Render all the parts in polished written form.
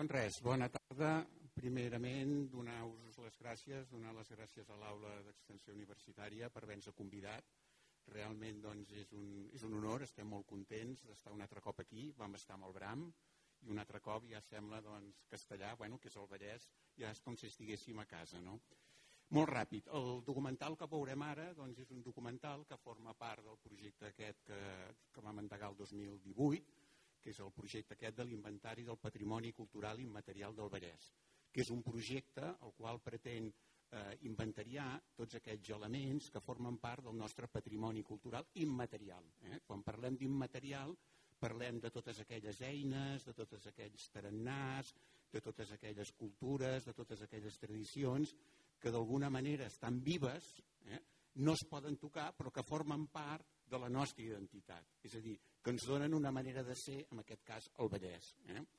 Doncs res, bona tarda. Primerament, donar-vos les gràcies, donar les gràcies a l'Aula d'Extensió Universitària per haver-nos convidat. Realment doncs, és un honor, estem molt contents d'estar un altre cop aquí. Vam estar amb el Bram i un altre cop ja sembla doncs, Castellà, que és el Vallès, ja és com si estiguéssim a casa. No? Molt ràpid, el documental que veurem ara doncs, és un documental que forma part del projecte aquest que vam endegar el 2018, que és el projecte aquest de l'Inventari del Patrimoni Cultural Immaterial del Vallès, que és un projecte el qual pretén inventariar tots aquells elements que formen part del nostre patrimoni cultural immaterial. Quan parlem d'immaterial, parlem de totes aquelles eines, de tots aquells tarannars, de totes aquelles cultures, de totes aquelles tradicions que d'alguna manera estan vives, no es poden tocar, però que formen part de la nostra identitat. És a dir, que ens donen una manera de ser, en aquest cas, el Vallès.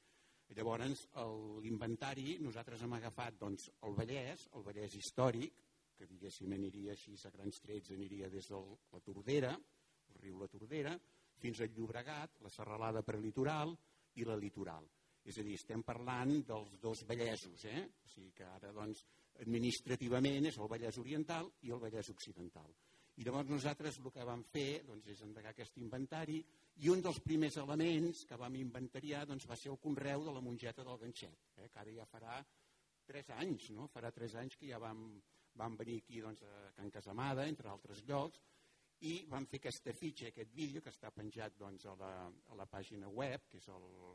Llavors, l'inventari, nosaltres hem agafat doncs, el Vallès històric, que diguéssim aniria així a grans trets, aniria des de la Tordera, el riu la Tordera, fins al Llobregat, la serralada prelitoral i la litoral. És a dir, estem parlant dels dos Vallesos, o sigui que ara doncs, administrativament és el Vallès Oriental i el Vallès Occidental. I llavors nosaltres el que vam fer doncs, és endegar aquest inventari i un dels primers elements que vam inventariar doncs, va ser el conreu de la mongeta del Ganxet, que ara ja farà 3 anys, no? Farà 3 anys que ja vam venir aquí doncs, a Can Casamada, entre altres llocs, i vam fer aquesta fitxa, aquest vídeo que està penjat doncs, a la pàgina web, que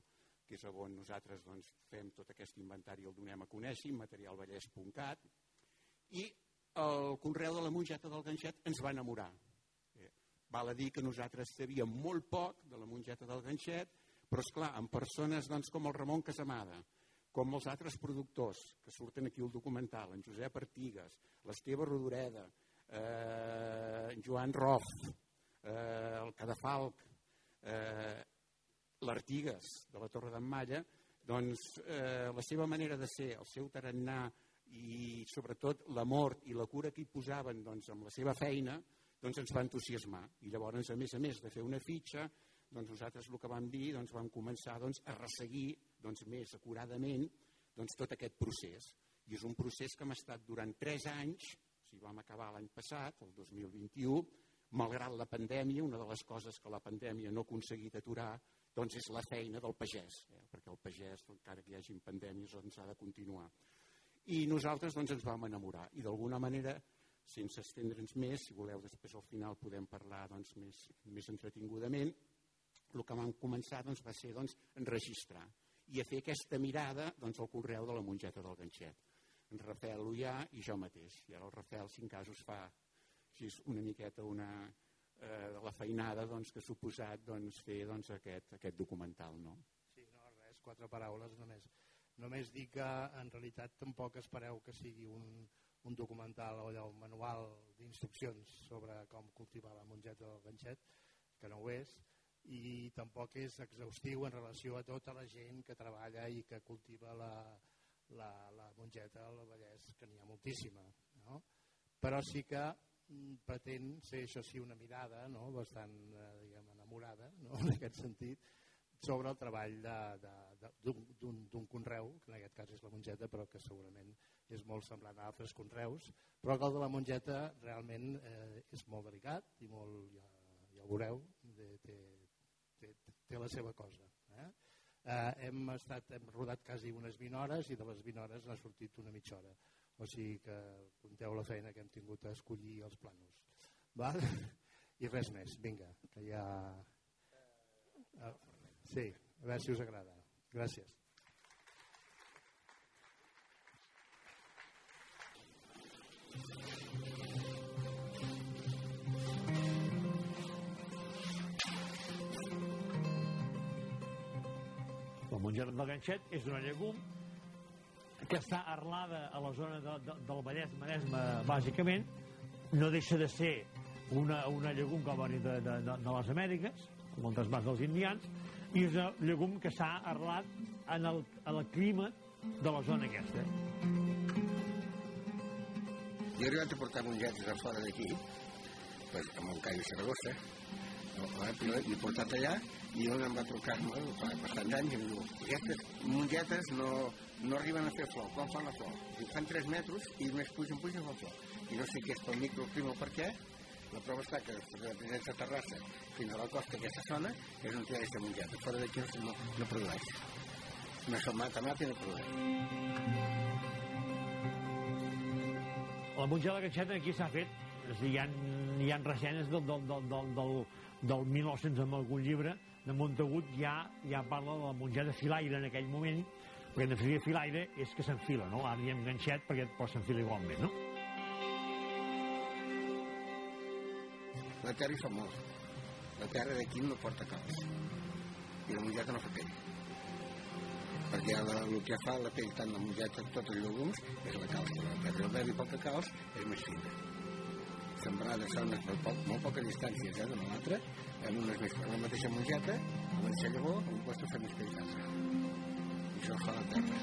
és on nosaltres doncs, fem tot aquest inventari, el donem a conèixer, immaterialvallès.cat, i el conreu de la mongeta del Ganxet ens va enamorar. Val a dir que nosaltres sabíem molt poc de la mongeta del Ganxet, però esclar, amb persones doncs, com el Ramon Casamada, com els altres productors que surten aquí al documental, en Josep Artigas, l'Esteve Rodoreda, en Joan Rof, el Cadafalc, l'Artigas de la Torre d'en Malla, doncs la seva manera de ser, el seu tarannà i sobretot l'amor i la cura que hi posaven doncs, amb la seva feina, doncs ens va entusiasmar. I llavors, a més de fer una fitxa, doncs nosaltres el que vam dir, doncs vam començar doncs, a resseguir doncs, més acuradament doncs, tot aquest procés. I és un procés que hem estat durant 3 anys, o sigui, vam acabar l'any passat, el 2021, malgrat la pandèmia, una de les coses que la pandèmia no ha aconseguit aturar doncs, és la feina del pagès, perquè el pagès, encara que hi hagi pandèmies, doncs, ha de continuar. I nosaltres doncs, ens vam enamorar i d'alguna manera, sense estendre'ns més, si voleu després al final podem parlar doncs, més entretingudament, el que vam començar doncs, va ser doncs, enregistrar i a fer aquesta mirada doncs, al conreu de la mongeta del Ganxet. En Rafael Ullà i jo mateix. I ara el Rafael, si en casos, fa així, una miqueta de la feinada doncs, que ha suposat doncs, fer doncs, aquest documental. No? Sí, no, res, 4 paraules només. Només dir que en realitat tampoc espereu que sigui un documental o un manual d'instruccions sobre com cultivar la mongeta del Ganxet, que no ho és, i tampoc és exhaustiu en relació a tota la gent que treballa i que cultiva la mongeta al Vallès, que n'hi ha moltíssima. No? Però sí que pretén ser, això sí, una mirada no? Bastant enamorada, no? En aquest sentit, sobre el treball d'un conreu, que en aquest cas és la mongeta, però que segurament és molt semblant a altres conreus, però el de la mongeta realment és molt delicat i molt, ja ho veureu, té la seva cosa. Hem rodat quasi unes 20 hores i de les 20 hores n'ha sortit una mitja hora. O sigui que compteu la feina que hem tingut a escollir els plànols. Val? I res més, vinga, que ja... Sí, a veure si us agrada. Gràcies. La mongeta del Ganxet és una llegum que està arrelada a la zona del Vallès-Maresme, bàsicament. No deixa de ser una llegum que va venir de les Amèriques, moltes parts dels indians, i és un llegum que s'ha arrelat en el clima de la zona aquesta. Jo he arribat a portar mongetes a fora d'aquí, a Montcada i Saragossa, l'he portat allà I un em va trucar-me fa bastants anys i em diu, aquestes mongetes no arriben a fer flor. Quan fan la flor? Diu, fan 3 metres i més pugen fa flor. I no sé què és pel microclima o per què. La prova està que des de Terrassa fins a la costa d'aquesta zona és on hi ha aquesta mongeta. Fora d'aquí no produeix. No som mata i no produeix. La mongeta de Ganxet aquí s'ha fet, és a dir, hi ha ressenyes del 1900 en algun llibre de Montagut ja parla de la mongeta filaire en aquell moment, perquè en definitiva filaire és que s'enfila, no? Ara diem ganxet perquè però s'enfila igualment, no? La terra hi fa molt. La terra d'aquí no porta calç. I la mongeta no fa pell. Perquè el que fa la pell tant la mongeta com tots els llegums és la calç. La terra el verd i poca calç és més fina. Sembrades a molt poques distàncies d'una a l'altra, en la mateixa mongeta, a la mateixa llavor, on costa fer més pell d'altra. I això fa la terra.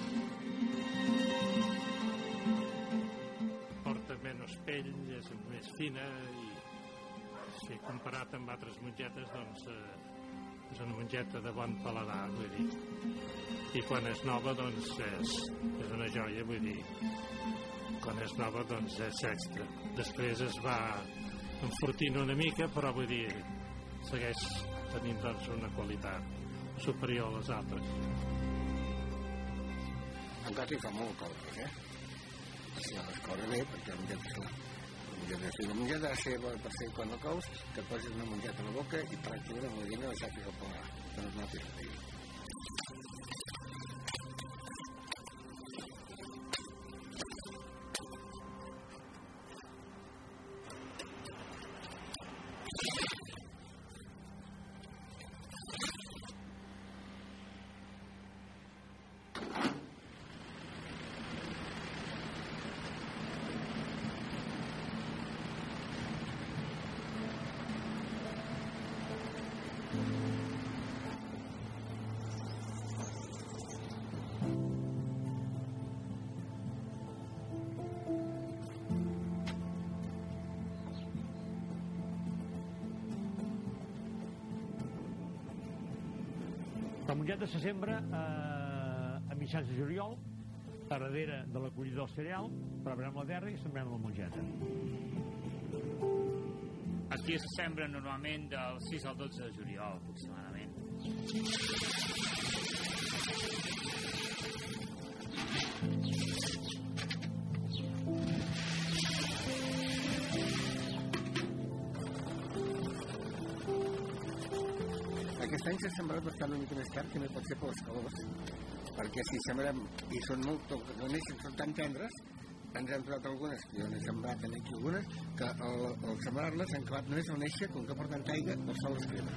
Porta menys pell, és més fina i si comparat amb altres mongetes, doncs és una mongeta de bon paladar, vull dir. I quan és nova, doncs és una joia, vull dir. Quan és nova, doncs és extra. Després es va enfortint una mica, però vull dir, segueix tenint doncs una qualitat superior a les altres. Encara hi fa molt coses, Si les corre bé, perquè la mongeta és clar. La mongeta ha de ser per ser quan no cous, que posis una mongeta a la boca i pràcticament amb la llengua la saquis al paladar, que no es noti el pell. La mongeta se sembra a mitjans de juliol, a darrere de la collida del cereal, preparem la terra i sembrem la mongeta. Aquí se sembra normalment del 6 al 12 de juliol, aproximadament. Aquest any s'ha sembrat bastant una mica més tard, que no pot ser per les calors, perquè si sembrem i són són tan tendres, ens hem trobat algunes, jo n'he sembrat aquí algunes, que al sembrar-les han acabat només al néixer, com que porten aigua, el sol es crema.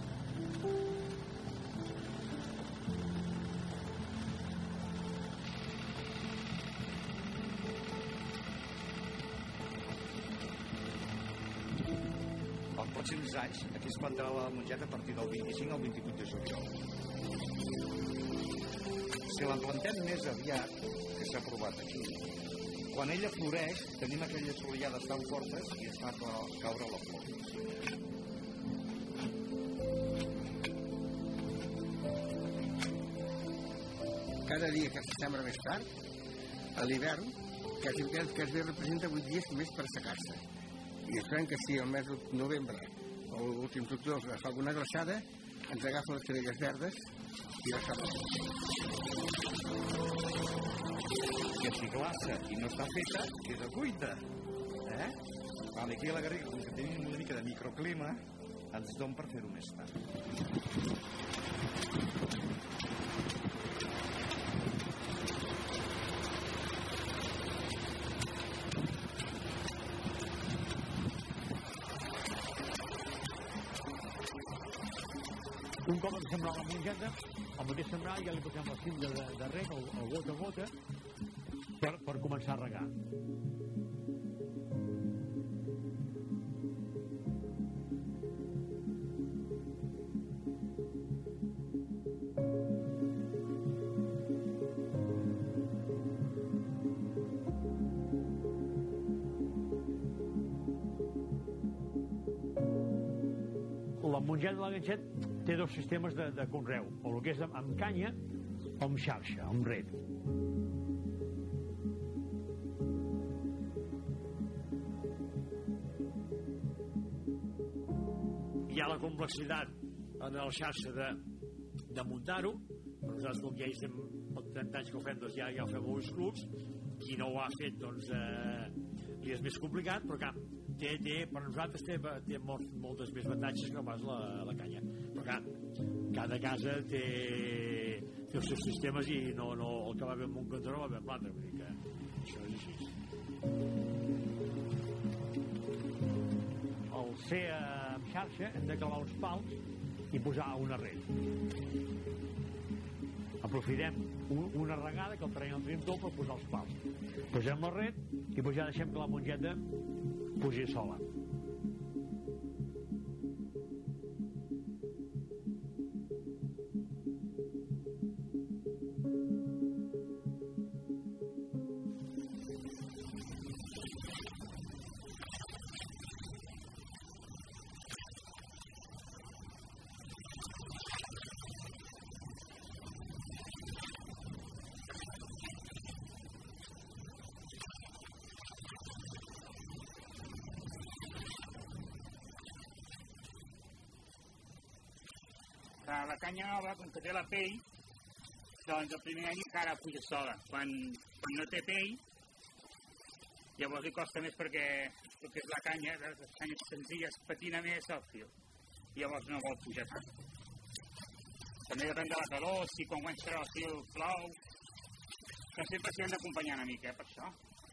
Els pròxims anys, aquí es plantarà la mongeta a partir del 25 al 28 de juliol. Si la plantem més aviat, que s'ha provat aquí, quan ella floreix, tenim aquelles foliades tan fortes i es fa caure la flor. Cada dia que se sembra més tard, a l'hivern, quasi representa 8 dies més per assecar-se. I esperem que si el mes de novembre o l'últim d'octubre fa alguna glaçada, ens agafen les cerelles verdes i les fa. I si glaça i no està feta, queda cuita. Aquí a la Garriga, com que tenim una mica de microclima, ens dona per fer-ho més tard. Un cop hem sembrat la mongeta, al mateix sembrar ja li posem la cimlla de reg, el gota a gota, per començar a regar. La mongeta de la Ganxet té dos sistemes de conreu, o el que és amb canya o amb xarxa, amb red. Hi ha la complexitat en la xarxa de muntar-ho, però nosaltres com ja hi estem 30 anys que ho fem, doncs ja ho fem molts clubs. Qui no ho ha fet, doncs li és més complicat, però clar, per nosaltres té moltes més avantatges que pas la canya. Però clar, cada casa té els seus sistemes i no el que va bé amb un cantó no va bé amb l'altre, vull dir que això és així. Al ser amb xarxa hem de clavar uns pals i posar una red. Aprofitem una regada que el terreny el tenim tot per posar els pals. Posem la red i doncs ja deixem que la mongeta pugi sola. La canya nova, com que té la pell, doncs el primer any encara puja sola. Quan no té pell, llavors li costa més perquè el que és la canya, les canyes senzilles, patina més el fil. I llavors no vol pujar tant. També depèn de la calor, si quan guanxarà el fil plou, que sempre s'hi han d'acompanyar una mica, per això.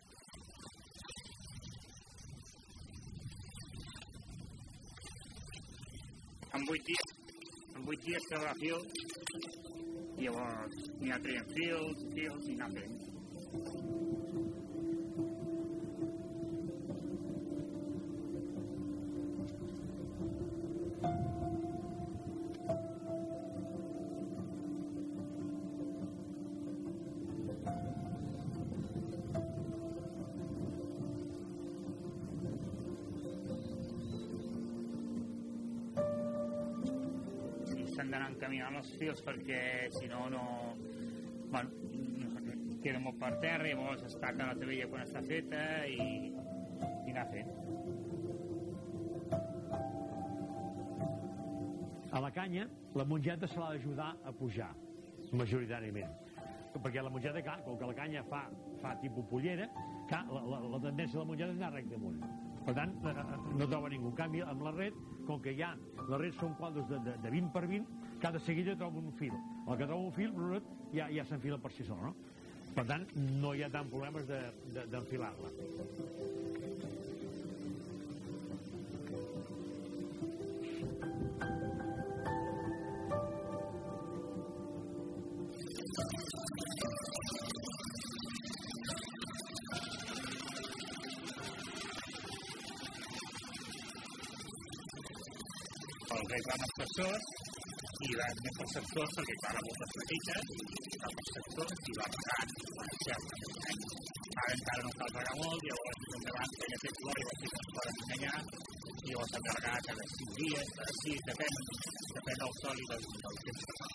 En 8 dies treure fil, i llavors n'hi ha traient fils i anar fent. S'han d'anar encaminant els fils perquè si no queda molt per terra i llavors es taca la tabella quan està feta i anar fent. A la canya la mongeta se l'ha d'ajudar a pujar majoritàriament, perquè la mongeta, clar, com que la canya fa tipus pollera, clar, la tendència de la mongeta és anar recte amunt. Per tant, no troba ningú. En canvi, amb la red, com que ja les reds són quadres de 20 per 20, cada seguida troba un fil. El que troba un fil, ja s'enfila per si sol, no? Per tant, no hi ha tant problemes d'enfilar-la. El rei va amb els sectors i va més pels sectors perquè clar, la volta és petita i va amb els sectors i va pagant ara encara no cal pagar molt i llavors endavant que ja té flor i així es poden enganyar i llavors s'ha de regar cada 5 dies, cada 6, depèn del sol i del temps que fa.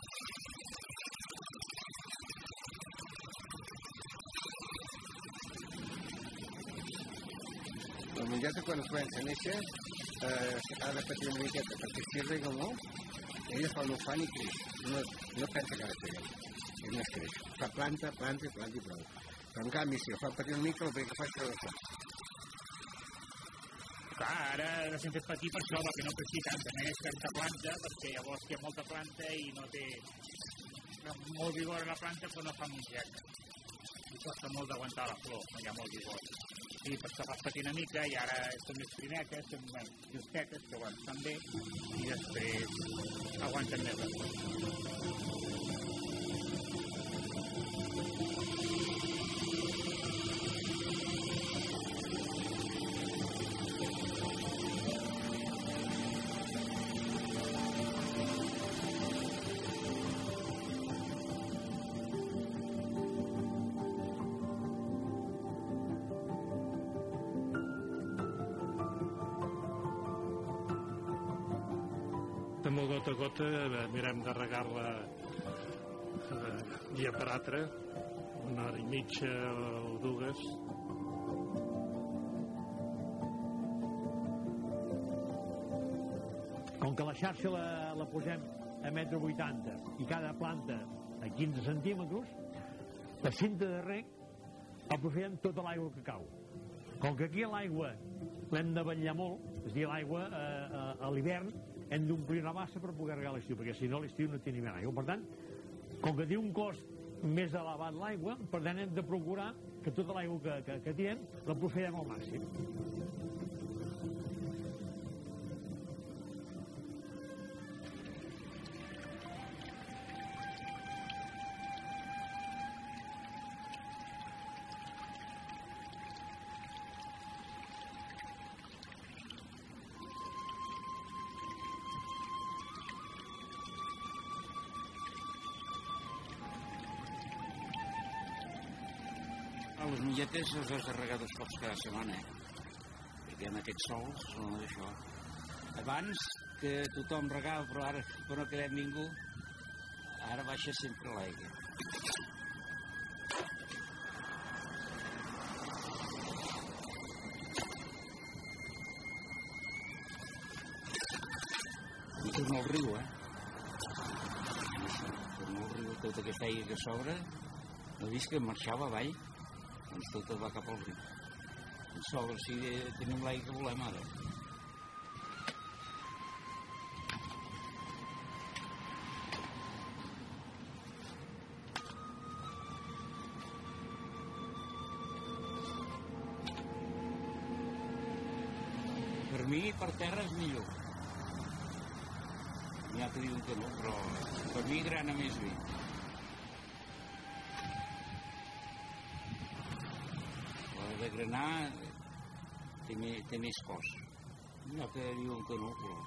La mongeta quan comença a néixer ha de patir una miqueta, perquè si rega molt, ella fa un ufant i creix. No pensa que ha de fer, ell no es creix. Fa planta i prou. Però en canvi, si el fa patir una mica, el que fa és creuar. Clar, ara la hem fet patir per això, perquè no creixi tant, també és tanta planta, perquè llavors hi ha molta planta i no té molt vigor a la planta, però no fa mongeta. I costa molt d'aguantar la flor, no hi ha molt vigor. I per això fas patir una mica i ara són més primetes, són justetes, però bueno, estan bé i després aguanten més la flor. flor gota a gota mirem de regar-la dia per altre, 1 hora i mitja o 2. Com que la xarxa la posem a 1,80 m i cada planta a 15 centímetres, la cinta de reg aprofitem tota l'aigua que cau. Com que aquí l'aigua l'hem de vetllar molt, és a dir, l'aigua a l'hivern hem d'omplir una bassa per poder regar l'estiu, perquè si no l'estiu no té ni més aigua. Per tant, com que té un cost més elevat l'aigua, per tant hem de procurar que tota l'aigua que tirem l'aprofitem al màxim. Les mongetes les has de regar 2 cops cada setmana, perquè en aquests sols són d'això. Abans que tothom regava, però ara que no quedem ningú, ara baixa sempre l'aigua. I torna al riu, torna al riu, tota aquesta aigua que s'obre, no vist que marxava avall, doncs tot va cap al riu. Sobre si tenim l'aigua que volem ara. Per mi, per terra és millor. N'hi ha que diuen que no, però per mi grana més bé. De granar té més cost. N'hi ha que diuen que no, però...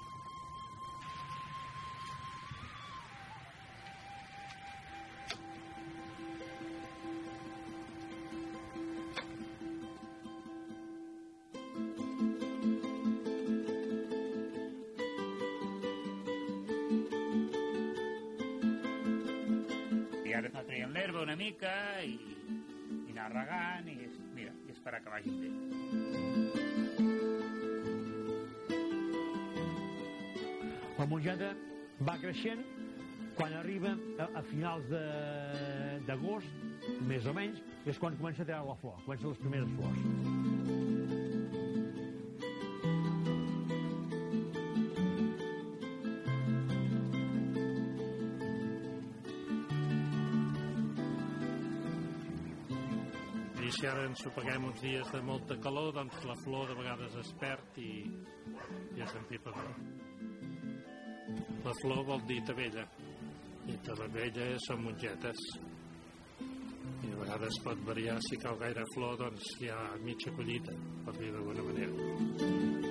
I ara està traient l'herba una mica i anar regant i esperar que vagin bé. La mongeta va creixent. Quan arriba a finals d'agost, més o menys, és quan comença a treure la flor, comencen les primeres flors. Si ara ens ho paguem uns dies de molta calor, doncs la flor de vegades es perd i ja s'empipa molt. La flor vol dir tabella, i tabella són mongetes. I a vegades pot variar, si cau gaire flor, doncs hi ha mitja collita, per dir d'alguna manera.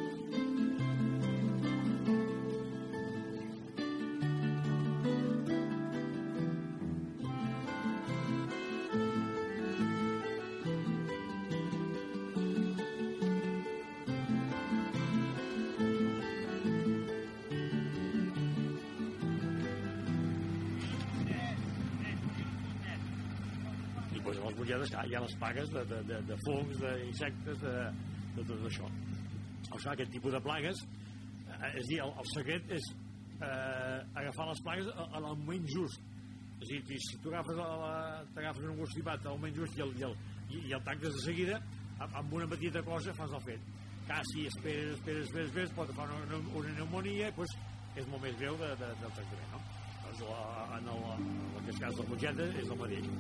Hi ha les plagues de fongs, d'insectes, de tot això. O sigui, aquest tipus de plagues, és dir, el secret és agafar les plagues al moment just. És a dir, si tu t'agafes un constipat al moment just i el tanques de seguida, amb una petita cosa fas el fet. Si esperes, pot fer una pneumonia, doncs és molt més greu del tractament, no? Doncs en aquest cas de la mongeta és el mateix.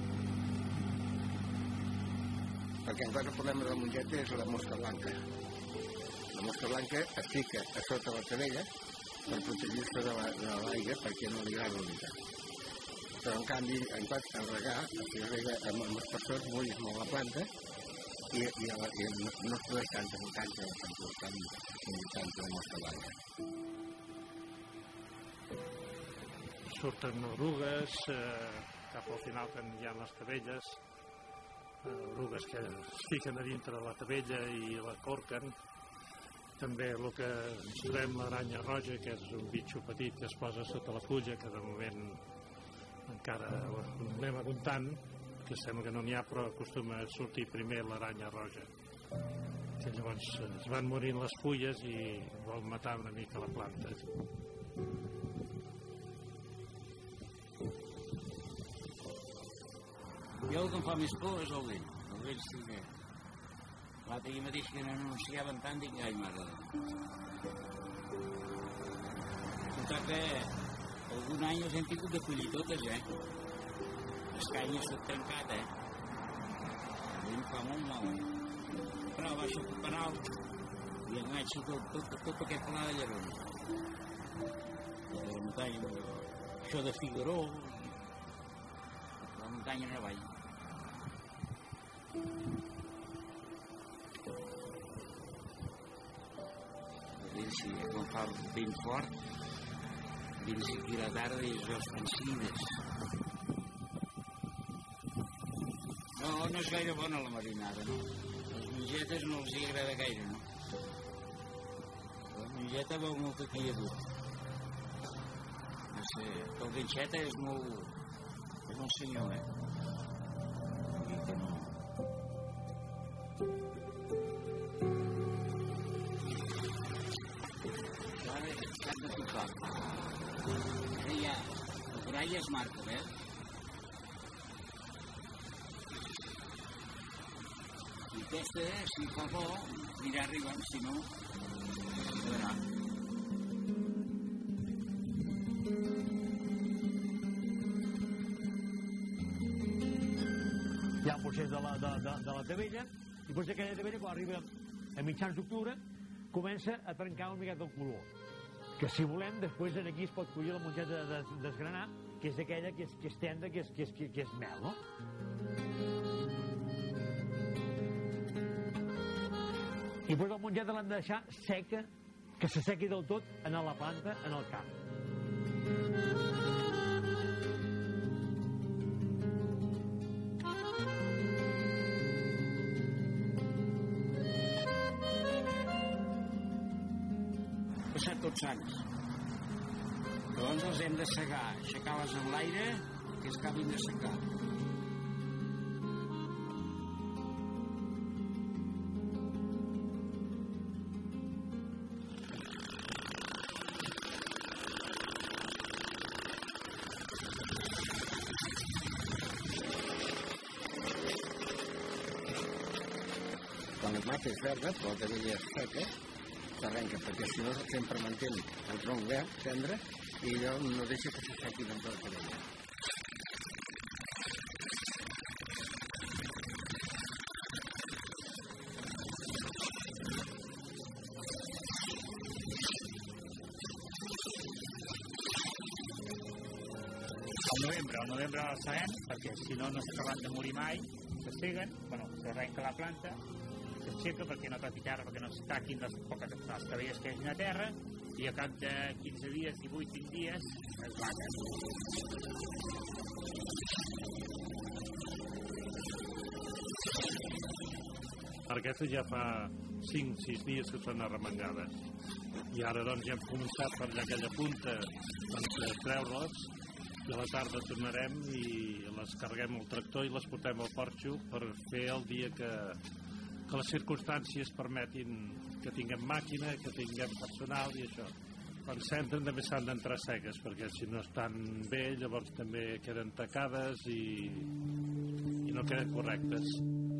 Perquè encara el problema de la mongeta és la mosca blanca. La mosca blanca es fica a sota la tabella per protegir-se de l'aigua perquè no li agrada l'humitat. Però en canvi, en regar, si rega amb espessors, mullis molt la planta i no es produeix tanta humitat de la mosca blanca. Surten orugues, cap al final quan hi ha les tabelles, orugues que es fiquen a dintre de la tabella i la corquen també el que ens trobem l'aranya roja, que és un bitxo petit que es posa sota la fulla, que de moment encara ho anem apuntant, que sembla que no n'hi ha, però acostuma a sortir primer l'aranya roja. Que llavors es van morint les fulles i vol matar una mica la planta. Jo el que em fa més por és el vent. El vent sí que... L'altre dia mateix que n'anunciaven tant, dic, ai, mare. Total que algun any els hem tingut de collir totes, Les canyes s'han trencat, El vent fa molt mal, Però baixa el penal i enganxa tot aquest pla de llarons. De la muntanya, això de Figaró, la muntanya no avall. Si quan fa ben fort, vins aquí a la tarda i jo estan cides. No és gaire bona la marinada, no? Les mongetes no els hi agrada gaire, no? La mongeta veu molta quietud. No sé, el ganxeta és molt senyor, I que no... Ara ja, la coralla es marca, I aquesta, si fa bo, anirà arribant, si no, quedarà. Hi ha el procés de la tavella, i després aquella tavella, quan arriba a mitjans d'octubre, comença a trencar una miqueta el color. Que si volem, després aquí es pot collir la mongeta de desgranar, que és aquella que és tenda, que és mel, no? I després la mongeta l'hem de deixar seca, que s'assequi del tot en la planta, en el camp. Passat Tots Sants. Llavors els hem de segar, aixecar-les en l'aire, que es acabin de secar. Quan la mata és verda, però la tavella és seca, s'arrenca, perquè si no sempre manté el tronc verd, tendre, i allò no deixa que s'assequi dins de la tavella. Al novembre el sabem, perquè si no s'acaben de morir mai, s'asseguen, s'arrenca la planta, s'aixeca perquè no toqui terra, perquè no es taquin les poques tavelles que hi hagi a terra, i a cap de 15 dies, 18, 20 dies, es vaguen. Aquestes ja fa 5-6 dies que són arremangades. I ara doncs ja hem començat per allà aquella punta a treure-les, i a la tarda tornarem i les carreguem al tractor i les portem al porxo per fer el dia que les circumstàncies permetin que tinguem màquina, que tinguem personal i això. Quan s'entren també s'han d'entrar seques, perquè si no estan bé llavors també queden tacades i no queden correctes.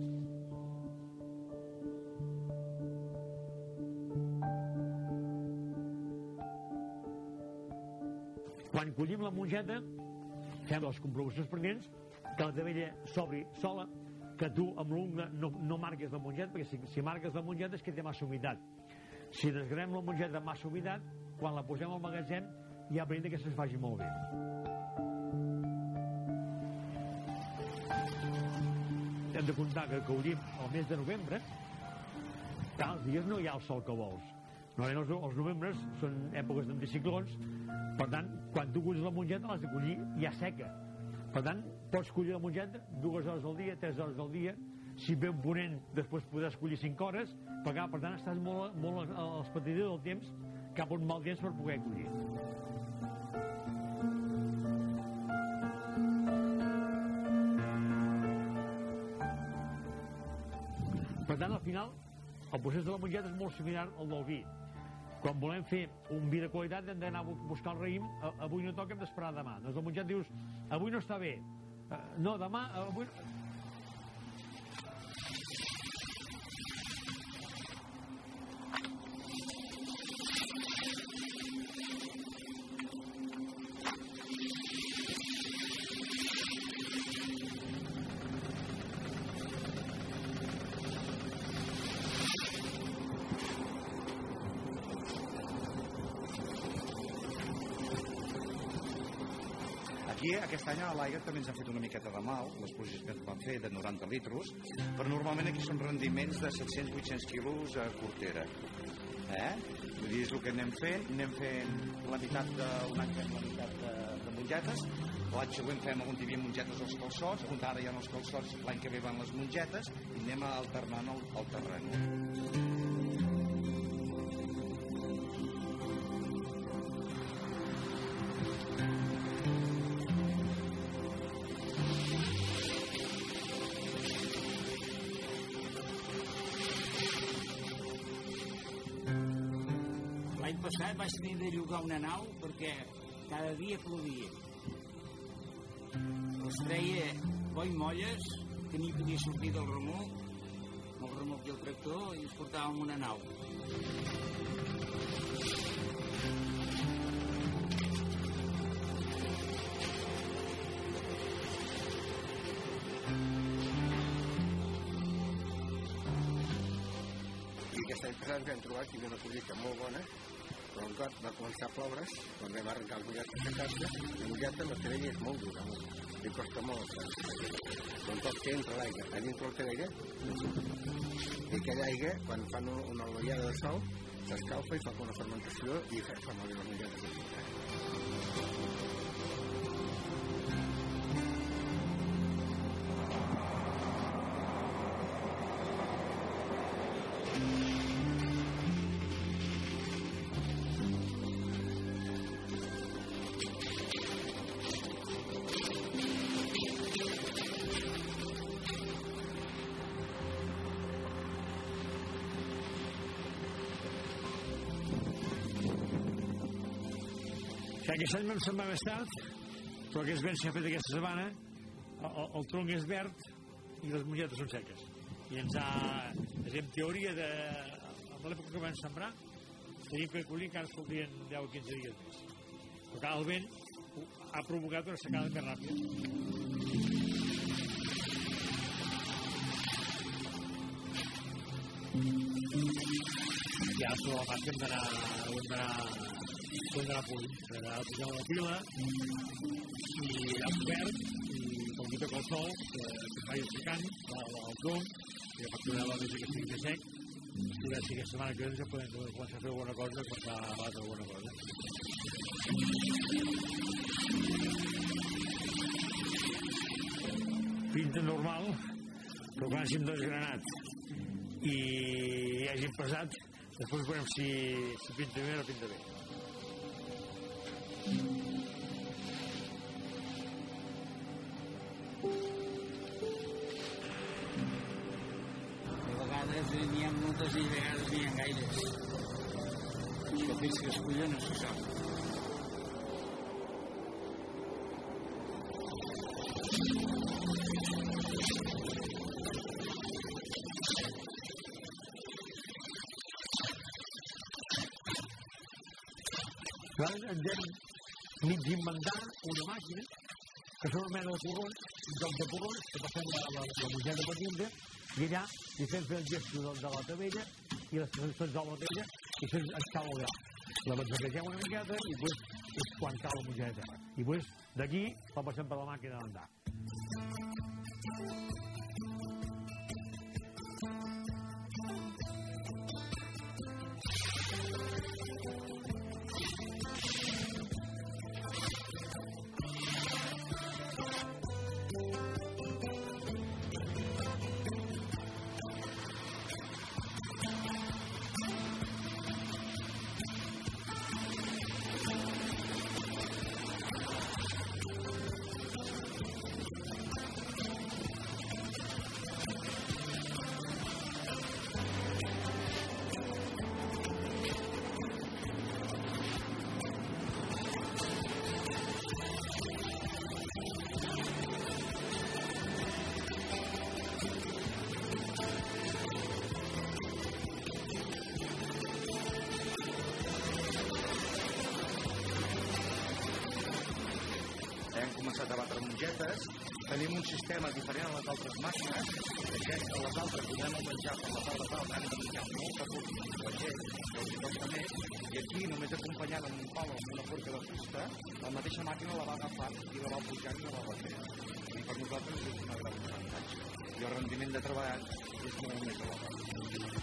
Quan collim la mongeta, fem les comprovacions pendents, que la tavella s'obri sola, que tu amb l'ungla no marques la mongeta, perquè si marques la mongeta és que té massa humitat. Si desgranem la mongeta amb massa humitat, quan la posem al magatzem ja aprendrem que se'n faci molt bé. Hem de comptar que collim el mes de novembre, tals dies no hi ha el sol que vols. Normalment els novembres són èpoques d'anticiclons, per tant, quan tu collis la mongeta l'has de collir ja seca. Per tant, pots collir la mongeta 2 hores al dia, 3 hores al dia, si ve un ponent després poder escollir 5 hores, per tant estàs molt a l'expectativa del temps, cap a un mal temps per poder collir. Per tant, al final, el procés de la mongeta és molt similar al del vi. Quan volem fer un vi de qualitat hem d'anar a buscar el raïm, avui no toca, hem d'esperar demà. Doncs la mongeta dius, avui no està bé, no, demà, avui... Aquí, aquest any, a l'Aiga també ens han fet una miqueta de mal, les pluges que ens van fer de 90 litros, però normalment aquí són rendiments de 700-800 quilos a cortera. Vull dir, és el que anem fent la meitat d'un any fem la meitat de mongetes, l'any següent fem on hi havia mongetes als calçots, on ara hi ha els calçots, l'any que ve van les mongetes, i anem alternant el terreny. L'any passat vaig tenir de llogar una nau perquè cada dia plovia. Els treia boi molles, que ni podia sortir del remolc, amb el remolc i el tractor, i ens portàvem una nau. I aquest any passat vam trobar que hi havia una collita molt bona, però un cop va començar a plogre's, quan vam arrencar els mullets a casa, la mulleta, la terella és molt dura, li costa molt. Però un cop que entra l'aigua a dintre la terella, i aquella aigua, quan fan una oleada de sol, s'escalfa i fa una fermentació i fa morir les mulletes de dintre. Aquest any vam sembrar més tard, però aquest vent s'ha fet aquesta setmana, el tronc és verd i les mongetes són seques. I ens ha... En teoria, en l'època que vam sembrar, tenim que collir encara es foldrien 10 o 15 dies més. Però clar, el vent ha provocat una secada més ràpida. Ja sobre la marca hem d'anar polint, hem d'anar pujant la pila i amb verd i com que toca el sol que vagi secant el tronc i a partir de la vegada que estigui més sec i veure si aquesta setmana que ve ja podem començar a fer alguna cosa, començar a batre alguna cosa. Pinta normal, però quan hàgim desgranat i hàgim pesat, després veurem si pinta bé o no pinta bé. De vegades n'hi ha moltes i de vegades n'hi ha gaires. Això fins que es culla no se sap. Ens hem mig inventar una màquina que són una mena de corrons, un joc de corrons, que passem la mongeta per dintre i allà hi fem fer el gesto de la tabella i les transicions de la tabella i ens cau el gra. La matxaquegem una miqueta i després és quan cau la mongeta. I després d'aquí la passem per la màquina d'andar. tenim un sistema diferent a les altres màquines, que a les altres donem el menjar per la taula tal, hem de menjar molt poc la gent, que els costa més, i aquí, només acompanyant amb un pal o amb una forca de fusta, la mateixa màquina la va agafar i la va pujar i la va bater. I per nosaltres és una gran avantatge. I el rendiment de treball és molt més elevat.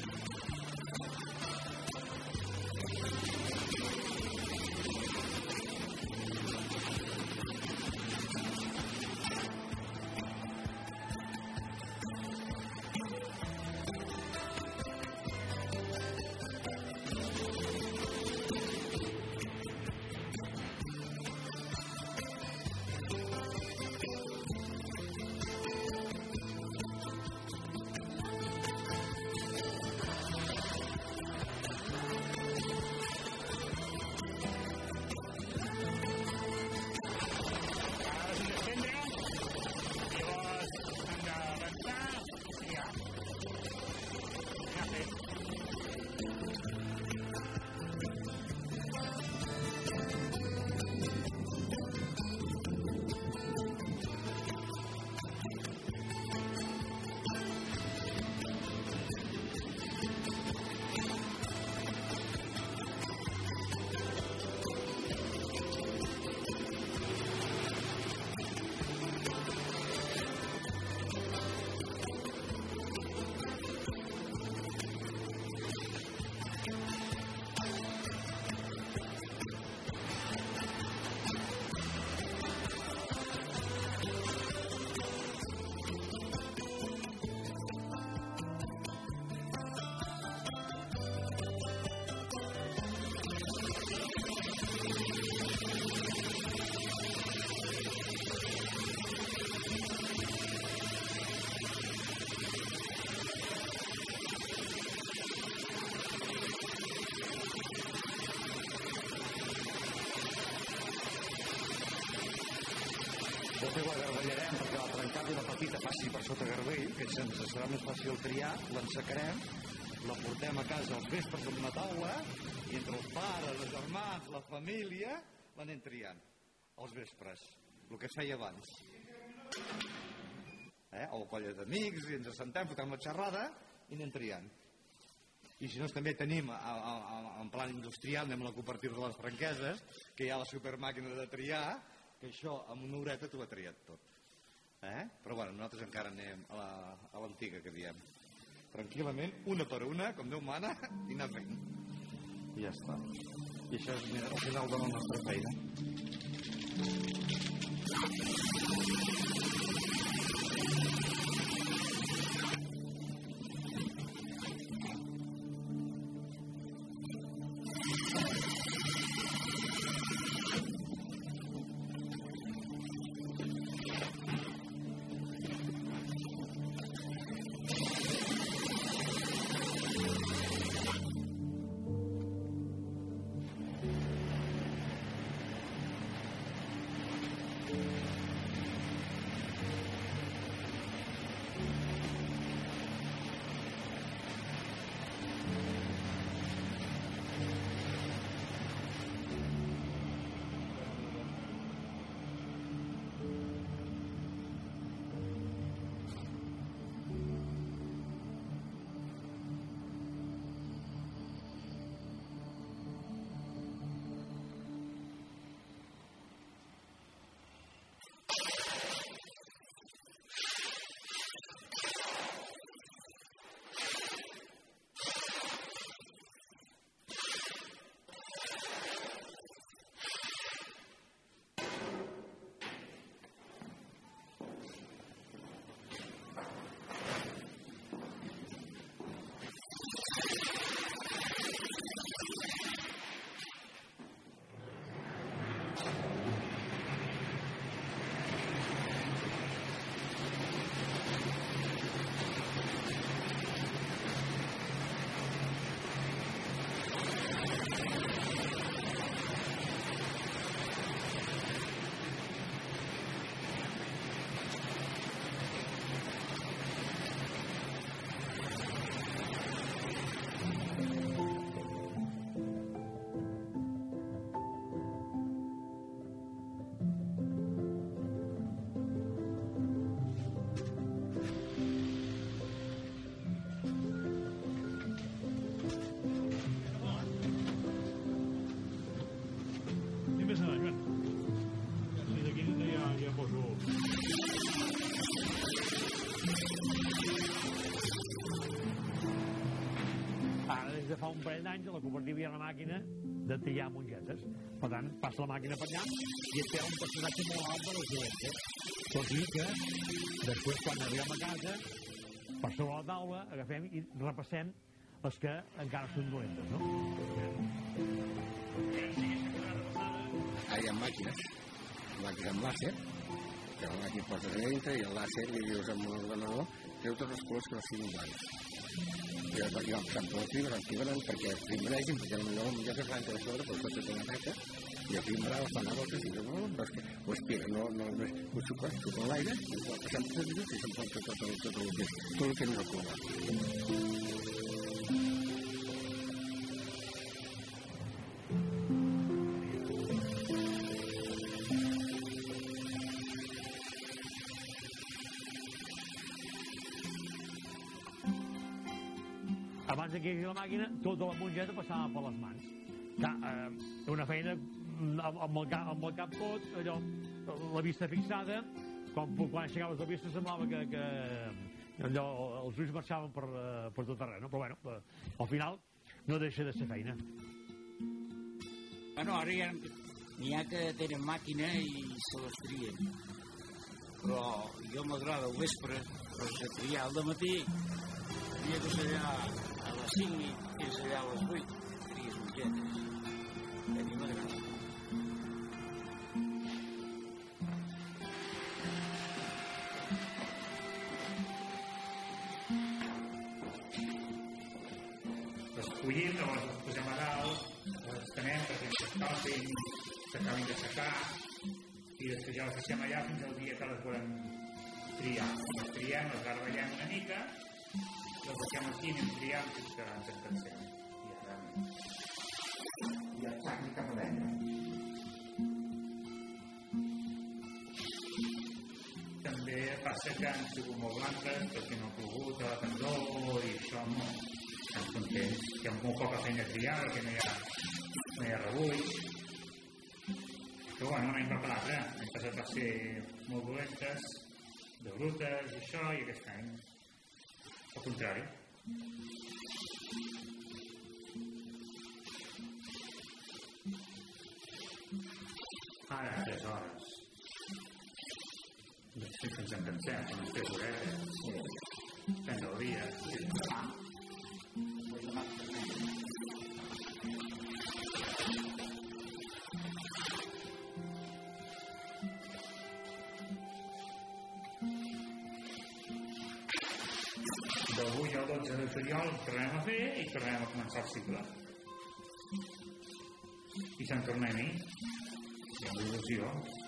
Després la garballarem perquè la trencat una petita passi per sota garbell, que ens serà més fàcil triar, l'ensecarem, la portem a casa als vespres amb una taula i entre els pares, els germans, la família, l'anem triant als vespres, el que feia abans. O colla d'amics, i ens assentem, fotem la xerrada i anem triant. I si no, també tenim en plan industrial, anem a la cooperativa de les Franqueses, que hi ha la supermàquina de triar, que això amb una horeta t'ho ha triat tot. Però bueno, nosaltres encara anem a l'antiga, que diem. Tranquil·lament, una per una, com Déu mana, i anar fent. I ja està. I això és el final de la nostra feina. de fa un parell d'anys a la cooperativa hi ha una màquina de tallar mongetes. Per tant, passa la màquina per allà i et té un personatge molt alt de les dolentes. Tot i que després, quan arribem a casa, per sobre la taula, agafem i repassem les que encara són dolentes, no? Ara hi ha màquines amb làser, que la màquina posa dintre i el làser li dius amb un ordenador treu tots els colors que no siguin blancs. I els vaig passant per el fibren perquè fibregin, perquè potser la mongeta és blanca de sobre, però sota té una taca, i el fibra el fan a voltes i ho aspira, ho xupa l'aire, i ho passant per els minuts i s'emporta tot el que no és el color. Abans que hi hagi la màquina, tota la mongeta passava per les mans. Una feina amb el cap tot, allò, la vista fixada, quan aixecaves la vista semblava que allò, els ulls marxaven per tot arreu, no? Però bueno, al final no deixa de ser feina. Bueno, ara n'hi ha que tenen màquina i se les trien. Però jo m'agrada al vespre, per triar al dematí, havia que ser allà a les 5 i fins allà a les 8, tries mongetes. A mi m'agrada. Les collim, llavors les posem a dalt, les estenem perquè ens escalfin, s'acabin de secar, i després ja les deixem allà fins al dia que les volem triar. Les triem, les garballem una mica, les deixem aquí i anem triant fins que ens encansem. I el sac cap a vendre. També passa que han sigut molt blanques perquè no ha plogut a la tardor i això estem contents. Hi ha molt poca feina a triar perquè no hi ha rebull. Però bueno, un any va per l'altre. L'any passat va ser molt dolentes, de brutes i això, i aquest any al contrari. Ara, 3 hores. Després ens encansem, quan ens té horetes. Depèn del dia. D'avui al 12 de juliol tornem a fer i tornem a començar el cicle. I se'n tornem-hi. Hi ha il·lusió.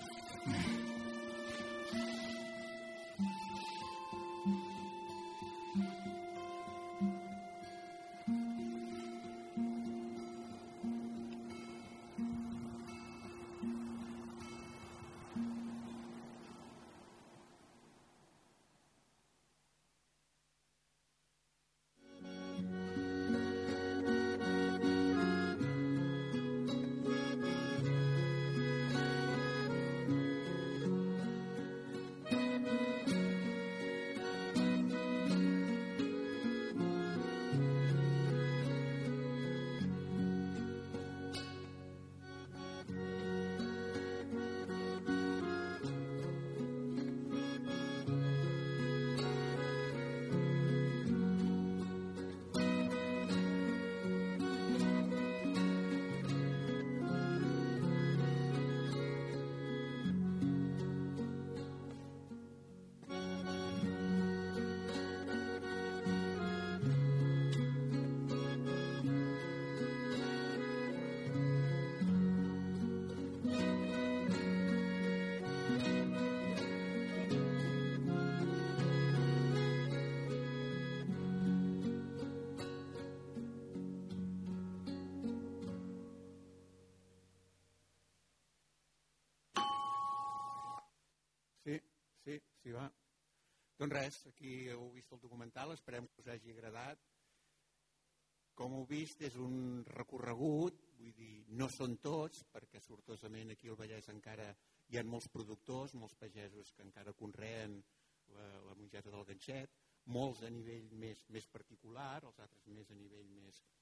Sí, va. Doncs res, aquí heu vist el documental, esperem que us hagi agradat. Com heu vist, és un recorregut, vull dir, no són tots, perquè sortosament aquí al Vallès encara hi ha molts productors, molts pagesos que encara conreen la mongeta del ganxet, molts a nivell més particular, els altres més a nivell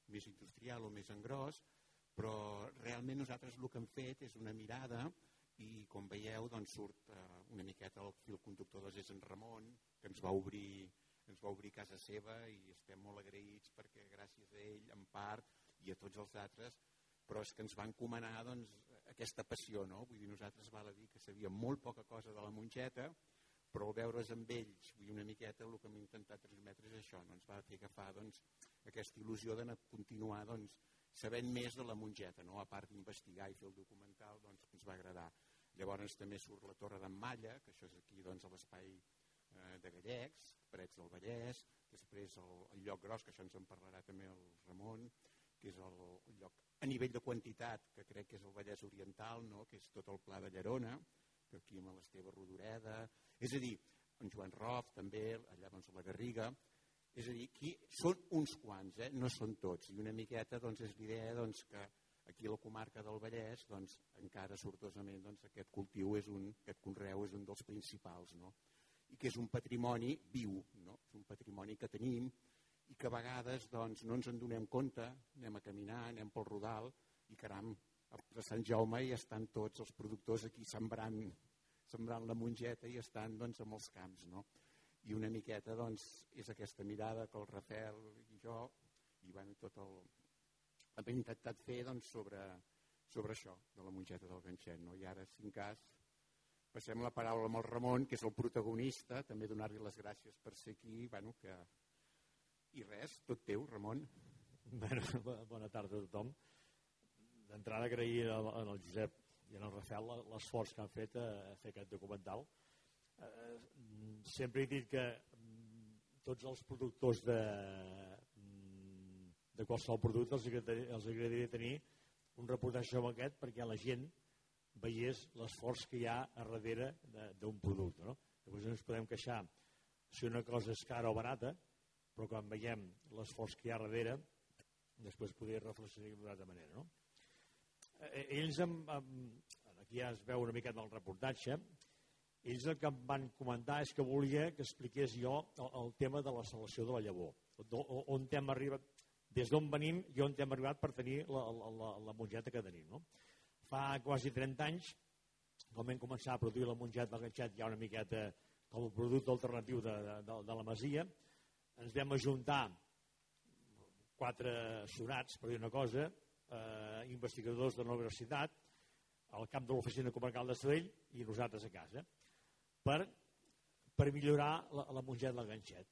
més industrial o més engròs, però realment nosaltres el que hem fet és una mirada i com veieu doncs surt una miqueta el fil conductor és en Ramon, que ens va obrir casa seva i estem molt agraïts perquè gràcies a ell en part i a tots els altres, però és que ens va encomanar doncs, aquesta passió, no? Vull dir, nosaltres val a dir que sabíem molt poca cosa de la mongeta, però al veure's amb ells, vull dir, una miqueta el que hem intentat transmetre és això, no? Ens va fer agafar doncs, aquesta il·lusió d'anar a continuar doncs, sabent més de la mongeta, no? A part d'investigar i fer el documental, doncs ens va agradar. Llavors també surt la Torre d'en Malla, que això és aquí doncs, a l'espai de Gallecs, Parets del Vallès, després el Lloc Gros, que això ens en parlarà també el Ramon, que és el lloc a nivell de quantitat, que crec que és el Vallès Oriental, no? Que és tot el Pla de Llerona, que aquí amb l'Esteve Rodoreda, és a dir, en Joan Rof també, allà doncs a la Garriga, és a dir, aquí són uns quants, no són tots, i una miqueta doncs, és l'idea doncs, que aquí a la comarca del Vallès doncs, encara sortosament doncs, aquest cultiu, aquest conreu és un dels principals, no? I que és un patrimoni viu, no? És un patrimoni que tenim i que a vegades doncs, no ens en donem compte, anem a caminar, anem pel Rodal i caram, a Sant Jaume hi estan tots els productors aquí sembrant la mongeta i estan doncs, en els camps, no? I una miqueta doncs, és aquesta mirada que el Rafael i jo i bueno, tot hem intentat fer doncs, sobre això de la mongeta del ganxet, no? I ara, si en cas, passem la paraula amb el Ramon, que és el protagonista, també donar-li les gràcies per ser aquí, bueno, que... I res, tot teu, Ramon. Bona tarda a tothom. D'entrada agrair al Josep i al Rafael l'esforç que han fet a fer aquest documental. Sempre he dit que tots els productors de qualsevol producte els agradaria tenir un reportatge com aquest perquè la gent veiés l'esforç que hi ha a darrere d'un producte, no? Llavors ens podem queixar si una cosa és cara o barata, però quan veiem l'esforç que hi ha a darrere, després podria reflexionar d'una altra manera, no? Ells, aquí ja es veu una mica del reportatge, ells el que em van comentar és que volia que expliqués jo el tema de la selecció de la llavor, on hem arribat, des d'on venim i on hem arribat per tenir la mongeta que tenim, no? Fa quasi 30 anys, quan vam començar a produir la mongeta del ganxet ja una miqueta com a producte alternatiu de la masia, ens vam ajuntar 4 sonats, per dir una cosa, investigadors de la universitat, al cap de l'oficina comarcal de Sabadell i nosaltres a casa, per millorar la mongeta del ganxet.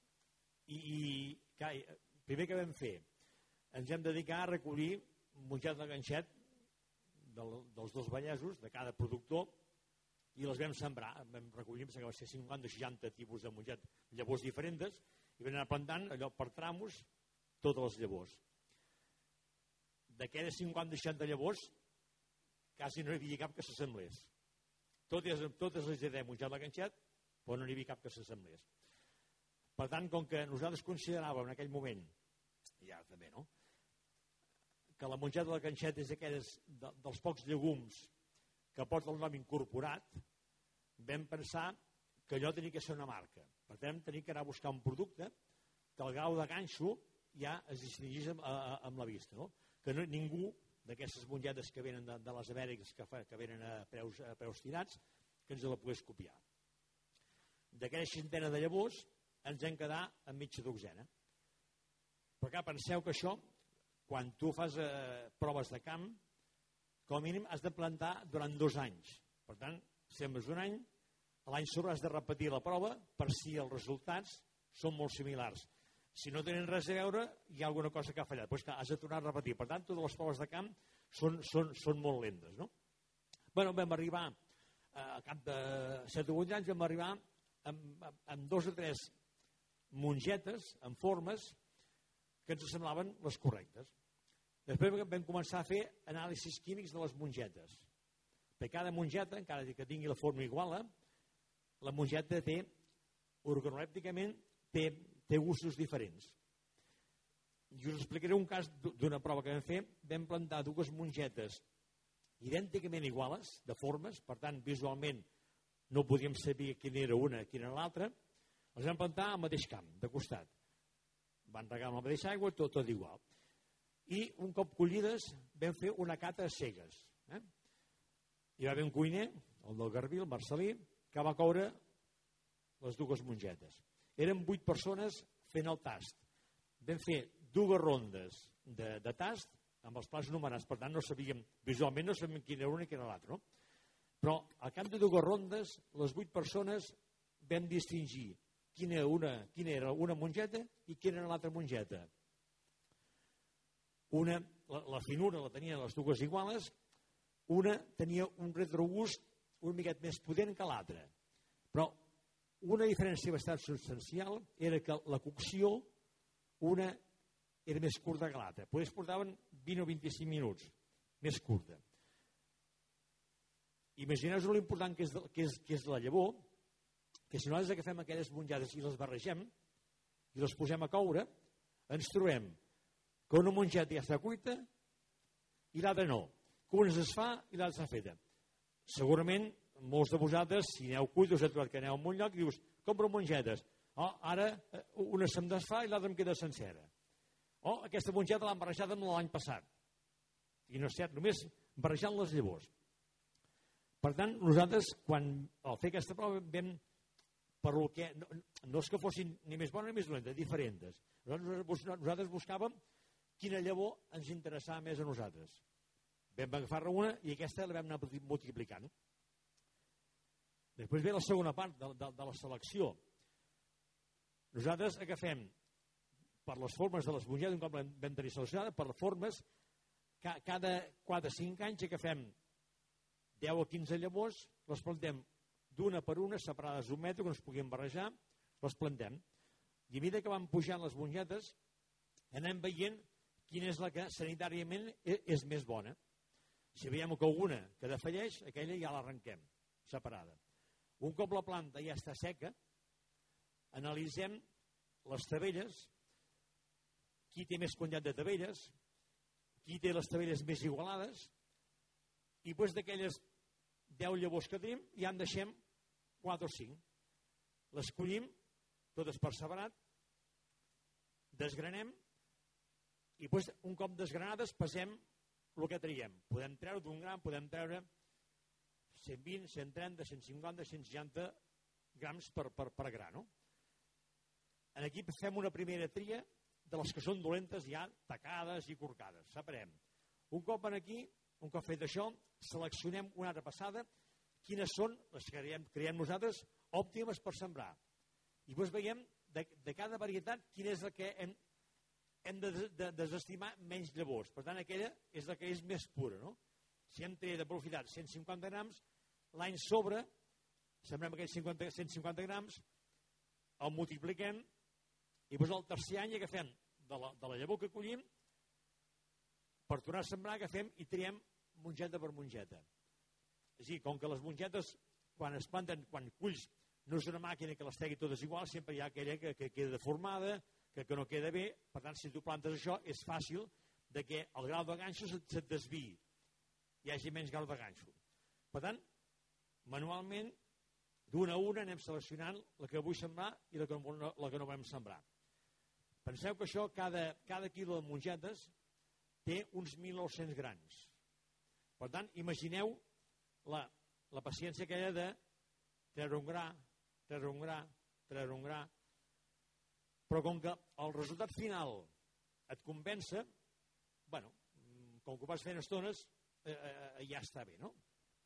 I primer que vam fer, ens hem dedicat a recollir mongeta del ganxet dels dos vallesos, de cada productor, i les vam sembrar, vam recollir, em sembla que va ser 50 o 60 tipus de monget, llavors diferents, i vam anar plantant allò per tramos totes les llavors. D'aquelles 50 o 60 llavors quasi no hi havia cap que s'assemblés. Totes les de mongeta del ganxet, però no hi havia cap que s'assemblés. Per tant, com que nosaltres consideràvem en aquell moment, i ara també, no?, que la mongeta del ganxet és aquelles dels pocs llegums que porta el nom incorporat, vam pensar que allò tenia que ser una marca. Per tant, tenia que anar a buscar un producte que el grau de ganxo ja es distingís amb la vista, no? Que ningú d'aquestes mongetes que venen de les Amèriques, que venen a preus tirats, que ens la pogués copiar. D'aquella centena de llavors ens hem quedat amb mitja dotzena. Però clar, penseu que això, quan tu fas proves de camp, com a mínim has de plantar durant 2 anys. Per tant, sembres un any, l'any següent has de repetir la prova per si els resultats són molt similars. Si no tenen res a veure, hi ha alguna cosa que ha fallat. Doncs has de tornar a repetir. Per tant, totes les proves de camp són molt lentes, no? Bé, vam arribar, al cap de 7 o 8 anys, vam arribar amb 2 o 3 mongetes, amb formes, que ens semblaven les correctes. Després vam començar a fer anàlisis químics de les mongetes. Per cada mongeta, encara que tingui la forma igual, la mongeta té, organolèpticament, té gustos diferents. I us explicaré un cas d'una prova que vam fer. Vam plantar 2 mongetes idènticament iguales, de formes, per tant, visualment no podíem saber quina era una i quina era l'altra. Les vam plantar al mateix camp, de costat. Van regar amb la mateixa aigua, tot igual. i un cop collides vam fer una cata a cegues. Hi va haver un cuiner, el del Garbí, el Marcelí, que va coure les dues mongetes. Eren 8 persones fent el tast. Vam fer 2 rondes de tast amb els plats numerats, per tant no sabíem, visualment no sabíem quina era una i quina era l'altra, no? Però al cap de 2 rondes, les 8 persones vam distingir quina era una mongeta i quina era l'altra mongeta. La finura la tenien les dues iguales, una tenia un retrogust un miquet més potent que l'altra. Però una diferència bastant substancial era que la cocció, una era més curta que l'altra. Potser es portaven 20 o 25 minuts, més curta. Imagineu-vos l'important que és la llavor, que si nosaltres agafem aquelles mongades i les barregem i les posem a coure, ens trobem que una mongeta ja està cuita i l'altra no, que una es fa i l'altra està feta. Segurament, molts de vosaltres, si aneu cuit, us he trobat que aneu a un lloc i dius, compro mongetes. Ara una se'm desfà i l'altra em queda sencera. Aquesta mongeta l'han barrejat amb l'any passat. I no és cert, només barrejant les llavors. Per tant, nosaltres, quan al fer aquesta prova, vam per lo que no és que fossin ni més bona ni més dolenta, diferents. Nosaltres buscàvem quina llavor ens interessava més a nosaltres. Vam agafar-ne una i aquesta la vam anar multiplicant. Després ve la segona part de la selecció. Nosaltres agafem per les formes de les mongetes, un cop vam tenir seleccionada, per les formes, cada 4 o 5 anys agafem 10 o 15 llavors, les plantem d'una per una, separades d'un metre, que no es puguin barrejar, les plantem. I a mesura que van pujant les mongetes, anem veient quina és la que sanitàriament és més bona. Si veiem que alguna que defalleix, aquella ja l'arrenquem, separada. Un cop la planta ja està seca, analitzem les tavelles, qui té més quantitat de tavelles, qui té les tavelles més igualades, i després d'aquelles 10 llavors que tenim, ja en deixem 4 o 5. Les collim, totes per separat, desgranem, i després, un cop desgranades, pesem el que traiem. Podem treure d'un gram, podem treure 120, 130, 150, 160 grams per gra, no? Aquí fem una primera tria de les que són dolentes ja tacades i corcades. Separem. Un cop aquí, un cop fet això, seleccionem una altra passada quines són les que creiem nosaltres òptimes per sembrar. I després veiem de cada varietat quina és la que hem de desestimar menys llavors. Per tant, aquella és la que és més pura, no? Si hem tret de velocitat 150 grams, l'any sobre, sembrem aquells 150 grams, el multipliquem, i després el tercer any agafem de la llavor que collim, per tornar a sembrar agafem i triem mongeta per mongeta. És a dir, com que les mongetes, quan es planten, quan culls, no és una màquina que les tegui totes iguals, sempre hi ha aquella que queda deformada, que no queda bé. Per tant, si tu plantes això, és fàcil que el grau de ganxo se't desviï, hi hagi menys grau de ganxo. Per tant, manualment, d'una a una anem seleccionant la que vull sembrar i la que no volem sembrar. Penseu que això, cada quilo de mongetes té uns 1.900 grans. Per tant, imagineu la paciència aquella de treure un gra, treure un gra, treure un gra, però com que el resultat final et convença, bueno, com que ho vas fent estones, ja està bé, no?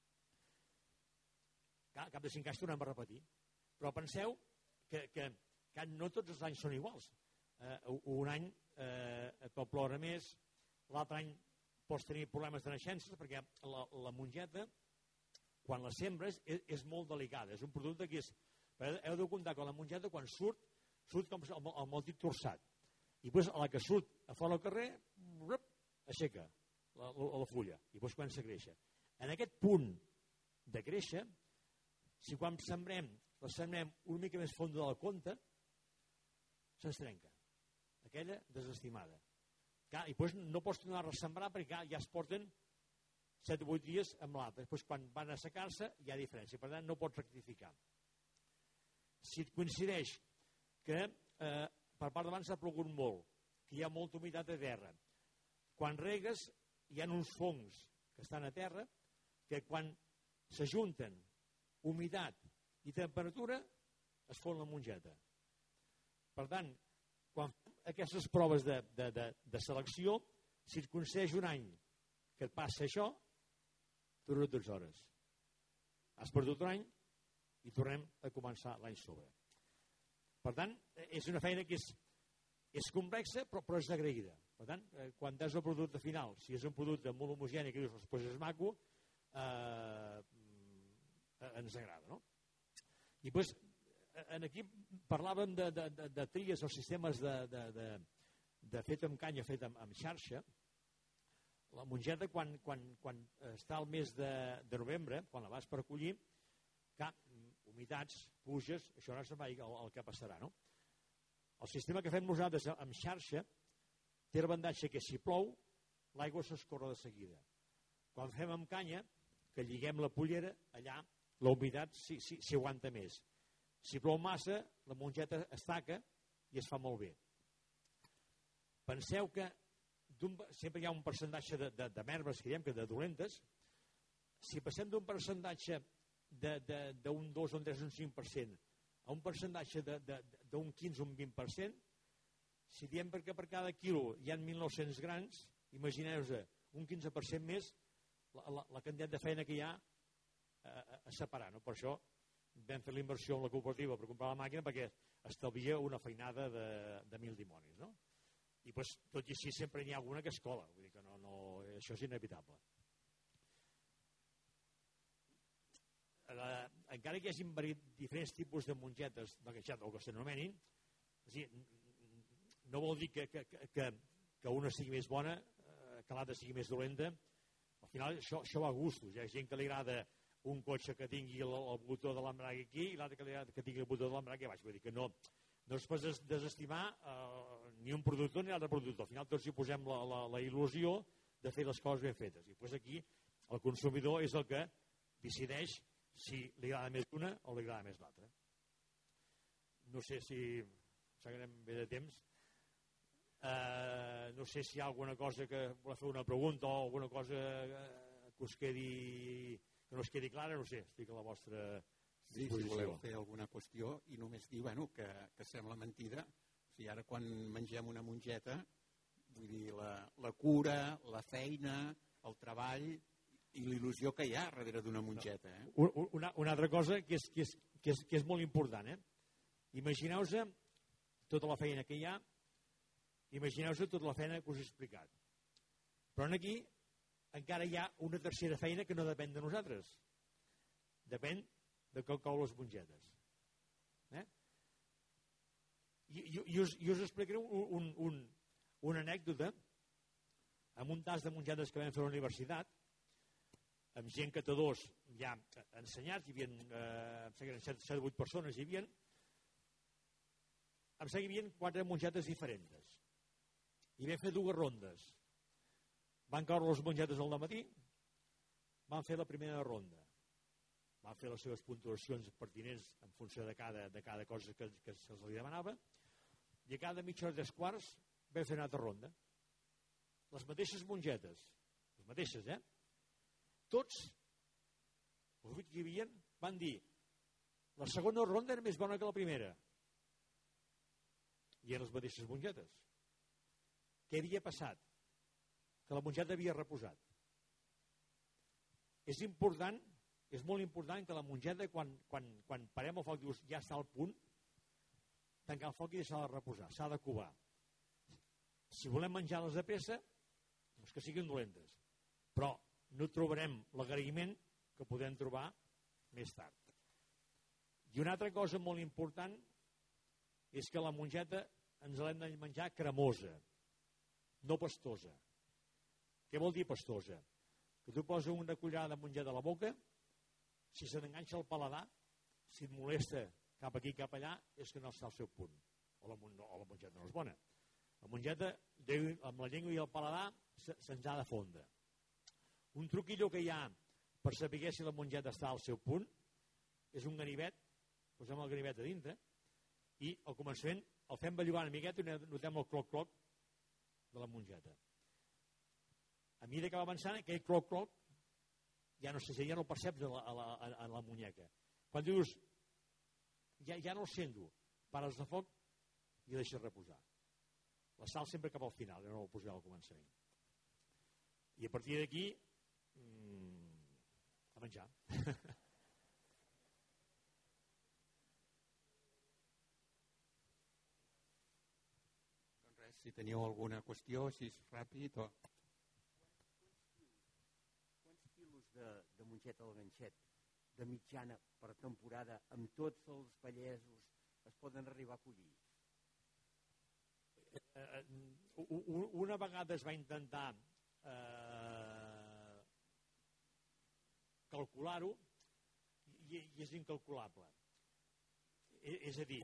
Cap de 5 anys tornem a repetir. Però penseu que no tots els anys són iguals. Un any pot ploure més, l'altre any pots tenir problemes de naixences, perquè la mongeta, quan la sembres, és molt delicada. És un producte que és... Heu de comptar que la mongeta, quan surt com amb el dit torçat. I després, a la que surt a fora al carrer, aixeca la fulla. I després comença a créixer. En aquest punt de créixer, si quan la sembrem una mica més fonda del compte, se'ns trenca. Aquella desestimada. I després no pots tornar a ressembrar perquè ja es porten 7 o 8 dies amb l'altre. Després quan van a assecar-se hi ha diferència. Per tant no pots rectificar. Si et coincideix que per part d'abans s'ha plogut molt, que hi ha molta humitat de terra, Quan regues hi ha uns fongs que estan a terra que quan s'ajunten humitat i temperatura es fon la mongeta. Per tant, quan aquestes proves de selecció, si et concedeix un any que et passa això, dura 12 hores. Has perdut un any i tornem a començar l'any sobre. Per tant, és una feina que és complexa però és agraïda. Per tant, quan tens el producte final, si és un producte molt homogènic que dius, després és maco, ens agrada, no? I doncs, aquí parlàvem de tries o sistemes de fet amb canya, fet amb xarxa. La mongeta, quan està al mes de novembre, quan la vas per collir, humitats, pluges, això no sap el que passarà, no? El sistema que fem nosaltres amb xarxa té l'avantatge que si plou, l'aigua s'escorre de seguida. Quan fem amb canya, que lliguem la pollera, allà la humitat s'hi aguanta més. Si plou massa, la mongeta es taca i es fa molt bé. Penseu que sempre hi ha un percentatge de merdes, que diem que de dolentes. Si passem d'un percentatge d'un 2, un 3, un 5% a un percentatge d'un 15, un 20%, si diem que per cada quilo hi ha 1.900 grans, imagineu-vos un 15% més la quantitat de feina que hi ha a separar, no? Per això vam fer la inversió en la cooperativa per comprar la màquina, perquè estalvia una feinada de 1.000 dimonis, no? I doncs, tot i així sempre n'hi ha alguna que es cola, vull dir que això és inevitable. Encara que hi hagi diferents tipus de mongetes o que s'anomenin, no vol dir que una sigui més bona, que l'altra sigui més dolenta. Al final això va a gustos. Hi ha gent que li agrada un cotxe que tingui el botó de l'embrague aquí i l'altre que li agrada que tingui el botó de l'embrague baix. Vull dir que no es pot desestimar ni un productor ni l'altre productor. Al final tots hi posem la il·lusió de fer les coses ben fetes. I després aquí el consumidor és el que decideix si li agrada més una o li agrada més l'altra. No sé si seguirem bé de temps. No sé si hi ha alguna cosa que voleu fer una pregunta o alguna cosa que us quedi, que no us quedi clara, no sé, estic a la vostra disposició. Si voleu fer alguna qüestió i només dir que sembla mentida, o sigui, ara quan mengem una mongeta, vull dir, la cura, la feina, el treball i l'il·lusió que hi ha darrere d'una mongeta. Una altra cosa que és molt important. Imagineu-vos tota la feina que hi ha, imagineu-vos tota la feina que us he explicat. Però aquí encara hi ha una tercera feina que no depèn de nosaltres. Depèn de com cou les mongetes. I us explicaré una anècdota amb un tas de mongetes que vam fer a la universitat, amb gent catadors ja ensenyats, hi havia 7 o 8 persones, hi havia 4 mongetes diferents. I vam fer 2 rondes. Van caure les mongetes al matí, van fer la primera ronda. Van fer les seves puntuacions pertinents en funció de cada cosa que se'ls demanava, i a cada mitja hora 3/4 vam fer una altra ronda. Les mateixes mongetes, les mateixes, tots, els 8 que hi havia, van dir la segona ronda era més bona que la primera. I eren les mateixes mongetes. Què havia passat? Que la mongeta havia reposat. És important, és molt important que la mongeta, quan parem el foc, dius, ja està al punt, tancar el foc i deixar-la reposar, s'ha de covar. Si volem menjar-les de pressa, doncs que siguin dolentes. Però no trobarem l'agraïment que podem trobar més tard. I una altra cosa molt important és que la mongeta ens l'hem de menjar cremosa, no pastosa. Què vol dir pastosa? Que tu poses una cullerada de mongeta a la boca, si se t'enganxa el paladar, si et molesta cap aquí cap allà, és que no està al seu punt. O la mongeta no és bona. La mongeta, amb la llengua i el paladar, se'ns ha de fondre. Un truquillo que hi ha per saber si la mongeta està al seu punt és un ganivet, posem el ganivet a dintre i al començament el fem bellugar una miqueta i notem el cloc-cloc de la mongeta. a mesura que va avançant, aquell cloc-cloc ja no sé si ja no el perceps a la muñeca. Quan dius, ja no el sento, pares de foc i deixes reposar. La sal sempre cap al final, no el posaré al començament. I a partir d'aquí, a menjar. Doncs res, si teniu alguna qüestió, així ràpid o... Quants quilos de mongeta al ganxet de mitjana per temporada amb tots els pallesos es poden arribar a collir? Una vegada es va intentar calcular-ho i és incalculable. És a dir,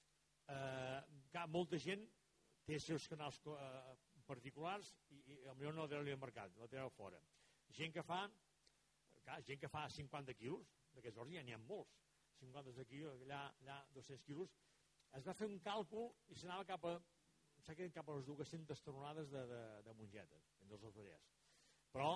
molta gent té els seus canals particulars i potser no la treu al mercat, la treu fora. Gent que fa 50 quilos, d'aquests horts ja n'hi ha molts, 50 quilos, allà 200 quilos, es va fer un càlcul i s'anava cap a les 200 tonelades de mongetes, entre els Vallès. Però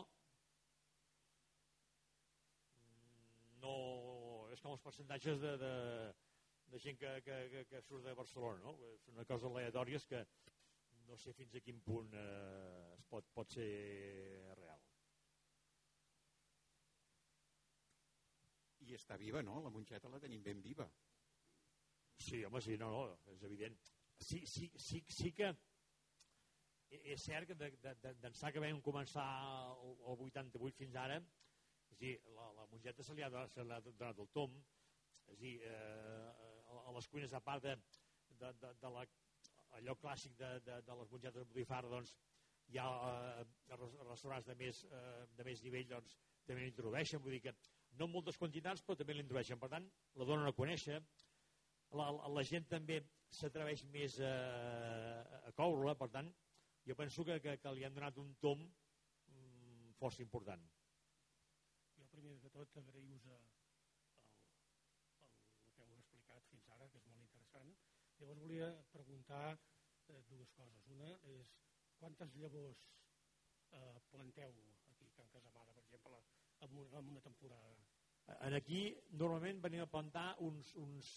no és com els percentatges de gent que surt de Barcelona, no? Són una cosa aleatòries que no sé fins a quin punt pot ser real. I està viva, no? La mongeta la tenim ben viva. Sí, home, sí, no, és evident. Sí que és cert que d'ençà que vam començar el 88 fins ara, és a dir, la mongeta se li ha donat el tom, és a dir, a les cuines, a part allò clàssic de les mongetes de botifarra, doncs hi ha restaurants de més nivell, doncs també l'introdueixen, vull dir que no en moltes quantitats, però també l'introdueixen. Per tant, la donen a conèixer. La gent també s'atreveix més a coure-la, per tant, jo penso que li han donat un tom força important. Jo, primer de tot, agraïu-vos el que heu explicat fins ara, que és molt interessant. Llavors volia preguntar dues coses. Una és, quantes llavors planteu aquí a Can Casamada, per exemple, en una temporada? Aquí normalment venim a plantar uns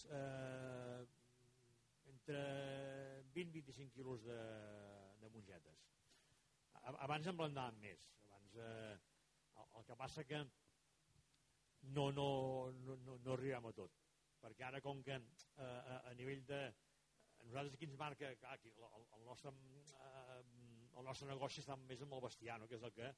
entre 20 i 25 quilos de mongetes. Abans en plantàvem més. El que passa que no arribem a tot. Perquè ara, com que a nivell de... Nosaltres aquí ens marca... El nostre negoci està més amb el bestiar, no? Que és el que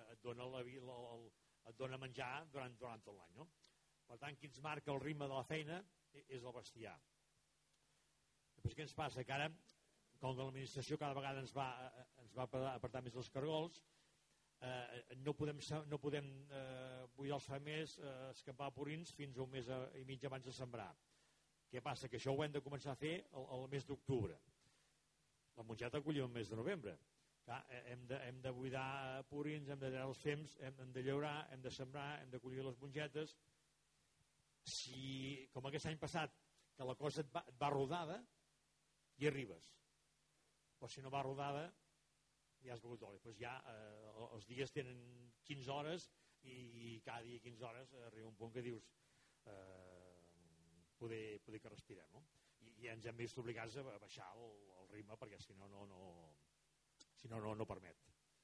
et dona menjar durant tot l'any, no? Per tant, qui ens marca el ritme de la feina és el bestiar. Després què ens passa? Que ara, com que l'administració cada vegada ens va apretar més els cargols, no podem buidar els femers, escampar purins fins a un mes i mig abans de sembrar. Què passa? Que això ho hem de començar a fer el mes d'octubre. La mongeta collim el mes de novembre. Clar, hem de buidar purins, hem de treure els fems, hem de llaurar, hem de sembrar, hem de collir les mongetes. Si, com aquest any passat, que la cosa et va rodada, hi arribes. Però si no va rodada, ja has begut oli. Doncs ja els dies tenen 15 hores i cada dia 15 hores arriba un punt que dius poder que respirem, no? I ens hem vist obligats a baixar el ritme perquè si no permet.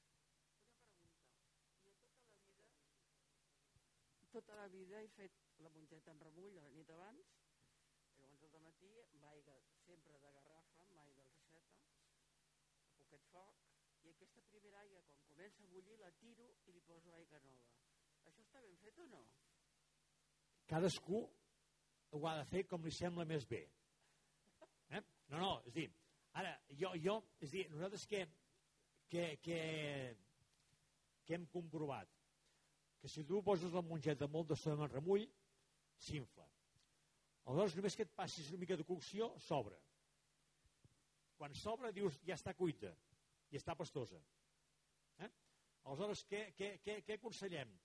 Una pregunta. Jo tota la vida he fet la mongeta en remull la nit abans, llavors al matí amb aigua sempre de garrafa, mai del receta, a poquet foc, i aquesta primera aigua, quan comença a bullir, la tiro i li poso aigua nova. Això està ben fet o no? Cadascú ho ha de fer com li sembla més bé. No, és a dir, ara, és a dir, nosaltres que hem comprovat que si tu poses la mongeta molt d'estona en remull, s'infla. Aleshores, només que et passis una mica de cocció, s'obre. Quan s'obre, dius, ja està cuita, ja està pastosa. Aleshores, què aconsellem?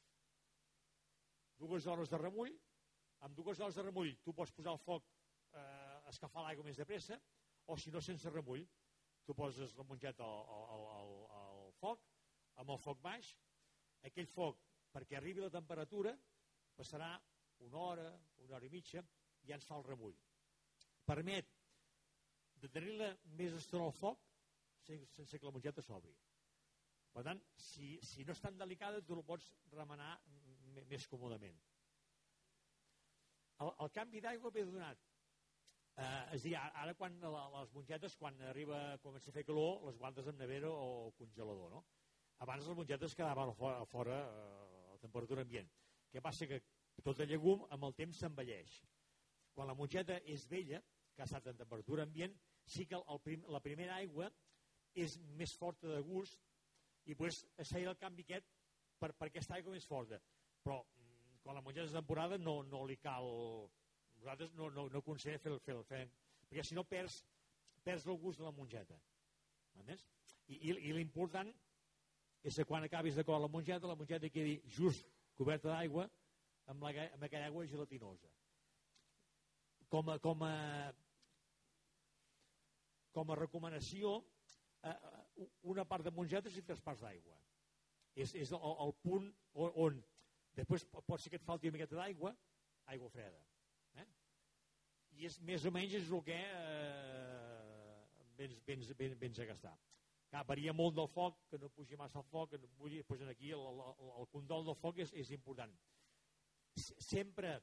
2 hores de remull. Amb 2 hores de remull tu pots posar al foc a escalfar l'aigua més de pressa, o si no, sense remull. Tu poses la mongeta al foc, amb el foc baix, aquell foc, perquè arribi la temperatura, passarà una hora i mitja, i ja ens fa el remull. Permet de tenir-la més estona al foc sense que la mongeta s'obri. Per tant, si no és tan delicada, tu la pots remenar més còmodament. El canvi d'aigua ve donat. És a dir, ara quan les mongetes, quan comença a fer calor, les guardes en nevera o congelador, no? Abans les mongetes quedaven a fora a temperatura ambient. Què passa? Que tot el llegum amb el temps s'envelleix. Quan la mongeta és vella, que ha estat en temperatura ambient, sí que la primera aigua és més forta de gust i es feia el canvi aquest per aquesta aigua més forta. Però quan la mongeta és temporada no li cal... Nosaltres no aconsellem fer el fem, perquè si no perds el gust de la mongeta. Entens? I l'important és que quan acabis de coure la mongeta quedi just coberta d'aigua amb aquella aigua gelatinosa. Com a recomanació, una part de mongetes i 3 parts d'aigua. És el punt on després pot ser que et falti una miqueta d'aigua, aigua freda. I més o menys és el que vens a gastar. Varia molt del foc, que no pugi massa el foc, que no pugi, doncs aquí el condol del foc és important. Sempre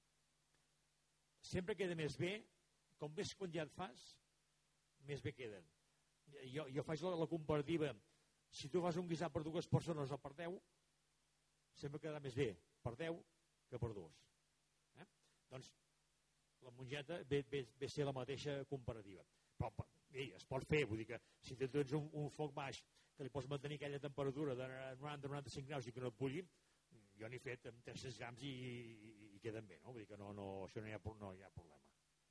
queda més bé, com més esconjat fas, més bé queden. Jo faig la comparativa. Si tu fas un guisat per 2 persones o per 10, sempre quedarà més bé per 10 que per 2. Doncs la mongeta ve a ser la mateixa comparativa. Però es pot fer, vull dir que si tens un foc baix que li pots mantenir aquella temperatura de 90-95 graus i que no et bulli, jo n'he fet amb 300 grams i queden bé, no? Vull dir que això no hi ha problema.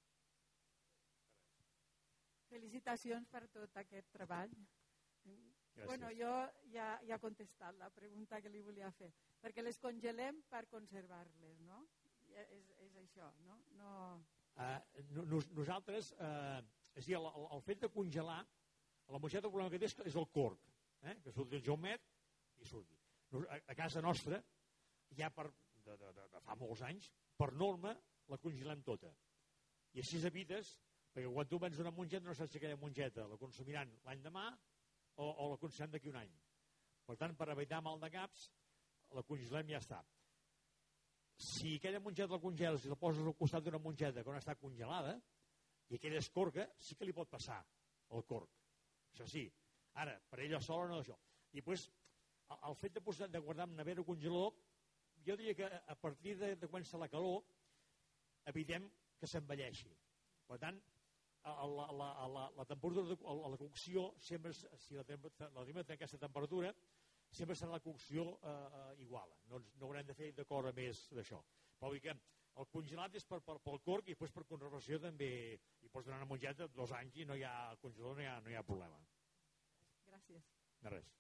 Felicitacions per tot aquest treball. Gràcies. Bueno, jo ja he contestat la pregunta que li volia fer, perquè les congelem per conservar-les, no? És això, no? Nosaltres, és a dir, el fet de congelar, la mongeta el problema que té és el corc, que surti el jaumet i surti. A casa nostra, ja de fa molts anys, per norma la congelem tota. I així evites, perquè quan tu vens una mongeta no saps si aquella mongeta la consumiran l'any demà o la consumiran d'aquí un any. Per tant, per evitar mal de caps, la congelem i ja està. Si aquella mongeta la congeles i la poses al costat d'una mongeta que no està congelada i aquella és corca, sí que li pot passar el corc. Això sí. Ara, per ella sola no això. I després, el fet de guardar en nevera o congelador, jo diria que a partir de quan se la calor evitem que s'envelleixi. Per tant, la temperatura, la cocció, sempre, si la tenim a aquesta temperatura, sempre serà la cocció igual. No haurem de fer d'acord a més d'això. Però vull dir que el congelat és pel corc i després per conservació també hi pots donar una mongeta 2 anys i no hi ha congelador, no hi ha problema. Gràcies. De res.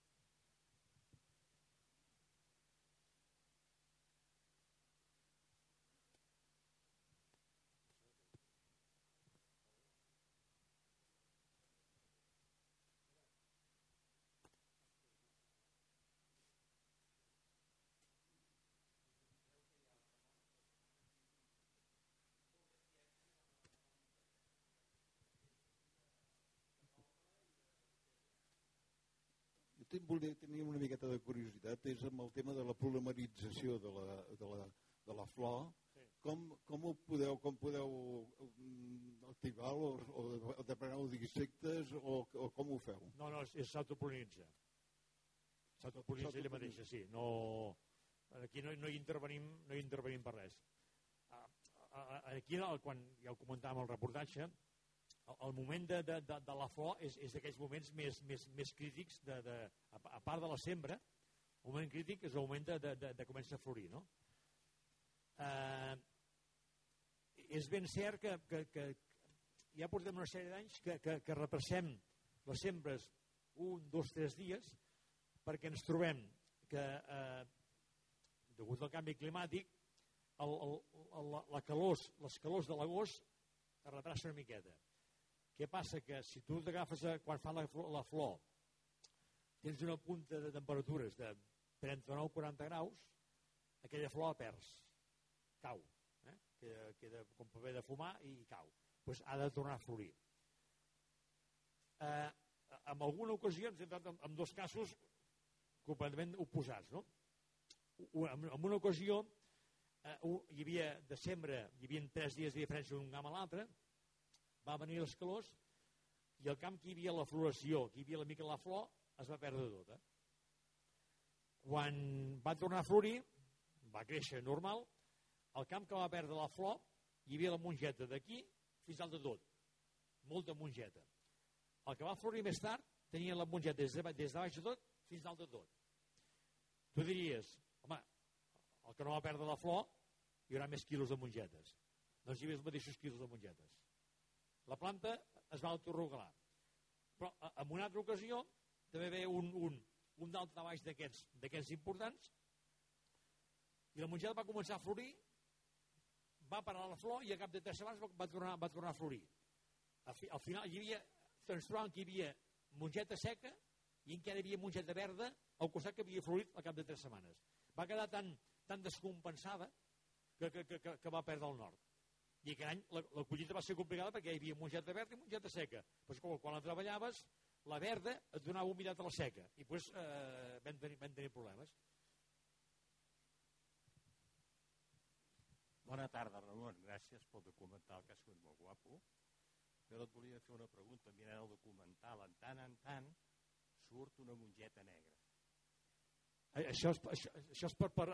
Tenia una miqueta de curiositat, és amb el tema de la polimerització de la flor. Sí. Com podeu activar o depreneu d'insectes o com ho feu? No, s'autopolinitza. S'autopolinitza ella mateixa, sí. Aquí no hi intervenim per res. Aquí, quan ja ho comentàvem al reportatge, el moment de la flor és d'aquells moments més crítics, a part de la sembra, el moment crític és el moment de començar a florir, no? És ben cert que ja portem una sèrie d'anys que repassem les sembres 1, 2, 3 dies perquè ens trobem que, degut al canvi climàtic, les calors de l'agost es retracen una miqueta. Què passa? Que si tu t'agafes quan fa la flor tens una punta de temperatures de 39-40 graus, aquella flor perds, cau, queda com paper de fumar i cau. Doncs ha de tornar a florir. En alguna ocasió ens hem trobat en dos casos completament oposats, no? En una ocasió hi havia desembre, hi havia 3 dies de diferència d'un camp a l'altre, va venir les calors i el camp que hi havia la floració, que hi havia la mica la flor, es va perdre tota. Quan va tornar a florir, va créixer normal, el camp que va perdre la flor, hi havia la mongeta d'aquí fins al de tot, molta mongeta. El que va florir més tard tenia la mongeta des de baix de tot fins al de tot. Tu diries, home, el que no va perdre la flor hi haurà més quilos de mongetes. Doncs hi havia els mateixos quilos de mongetes. La planta es va autorregular. Però en una altra ocasió també ve un d'altre baix d'aquests importants i la mongeta va començar a florir, va parar la flor i a cap de 3 setmanes va tornar a florir. Al final ens trobàvem que hi havia mongeta seca i encara hi havia mongeta verda al costat que havia florit al cap de 3 setmanes. Va quedar tan descompensada que va perdre el nord. I aquest any la collita va ser complicada perquè hi havia mongeta verda i mongeta seca. Però quan la treballaves, la verda et donava humitat a la seca. I doncs vam tenir problemes. Bona tarda, Ramon. Gràcies pel documental, que ha sigut molt guapo. Però et volia fer una pregunta. Mirant el documental, en tant surt una mongeta negra. Això és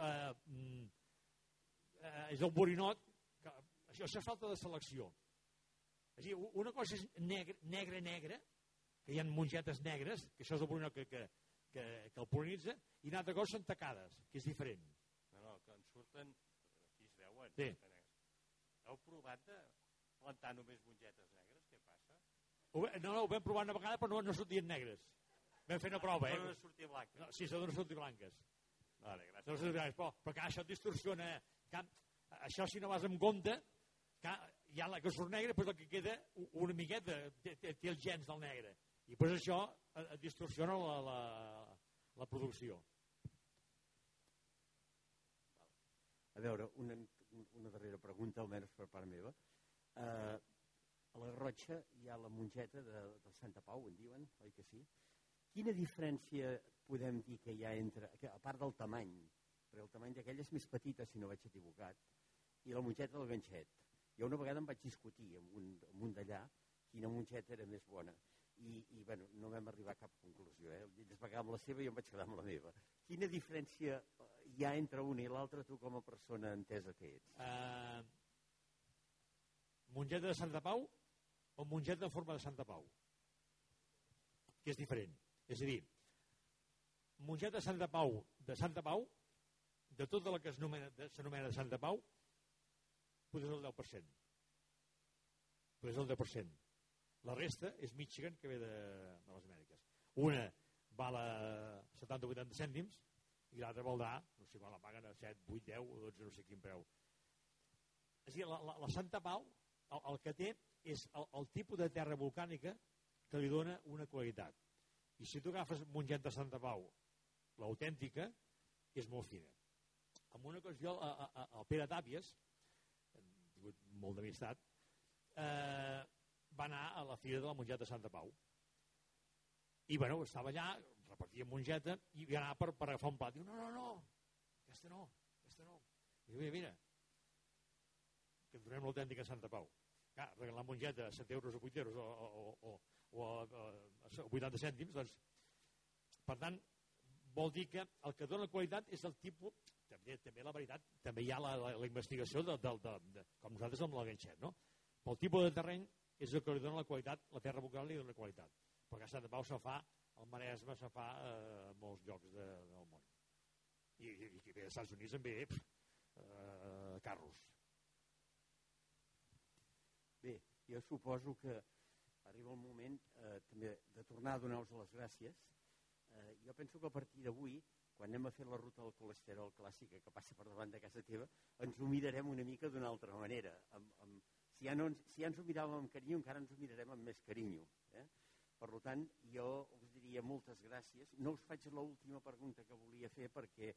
és el borinot. Això és falta de selecció. És a dir, una cosa és negra, que hi ha mongetes negres, que això és el borinot que el polinitza, i una altra cosa són tacades, que és diferent. No, que en surten, aquí es veuen, sí. Heu provat de plantar només mongetes negres? Què passa? No, ho vam provar una vegada, però no sortien negres. Vam fer una prova, S'han de sortir blanques. No, sí, s'han de sortir blanques. Vale, gràcies. Però clar, això distorsiona. Això, si no vas amb compte, hi ha la que surt negra, però el que queda una miqueta té els gens del negre. I doncs això distorsiona la producció. A veure, una darrera pregunta, almenys per part meva. A la Garrotxa hi ha la mongeta del Santa Pau, en diuen, oi que sí? Quina diferència podem dir que hi ha entre, a part del tamany, perquè el tamany d'aquella és més petita, si no vaig equivocat, i la mongeta del ganxet? Jo una vegada em vaig discutir amb un d'allà quina mongeta era més bona. I bueno, no vam arribar a cap conclusió. Ell es va quedar amb la seva i jo em vaig quedar amb la meva. Quina diferència hi ha entre una i l'altra, tu com a persona entesa que ets? Mongeta de Santa Pau o mongeta en forma de Santa Pau? Que és diferent. És a dir, mongeta de Santa Pau, de tota la que s'anomena de Santa Pau, potser és el 10%. Potser és el 10%. La resta és Michigan, que ve de les Amèriques. Una val a 70-80 cèntims i l'altra valdrà, no sé quan la paguen, a 7, 8, 10 o 12, no sé quin preu. És a dir, la Santa Pau, el que té és el tipus de terra volcànica que li dona una qualitat. I si tu agafes mongeta de Santa Pau, l'autèntica, és molt fina. En una ocasió, el Pere Tàpies, hem tingut molt d'amistat, va anar a la fira de la mongeta de Santa Pau. I, bueno, estava allà, repartia mongeta, i va anar per agafar un plat. Diu, no, aquesta no. Diu, mira, que et donem l'autèntica de Santa Pau. Clar, regalar mongeta a 7 euros o 8 euros o a 80 cèntims, doncs, per tant, vol dir que el que dona qualitat és el tipus, també la veritat, també hi ha la investigació com nosaltres amb la ganxet, no? Pel tipus de terreny és el que li dona la qualitat, la terra vocal li dona la qualitat. Perquè a Santa Pau se fa, al Maresme se fa a molts llocs del món. I qui ve als Estats Units en ve carros. Bé, jo suposo que arriba el moment també de tornar a donar-vos les gràcies. Jo penso que a partir d'avui, quan anem a fer la ruta del colesterol clàssica que passa per davant de casa teva, ens ho mirarem una mica d'una altra manera. Si ja ens ho miràvem amb carinyo, encara ens ho mirarem amb més carinyo. Per tant, jo us diria moltes gràcies. No us faig l'última pregunta que volia fer perquè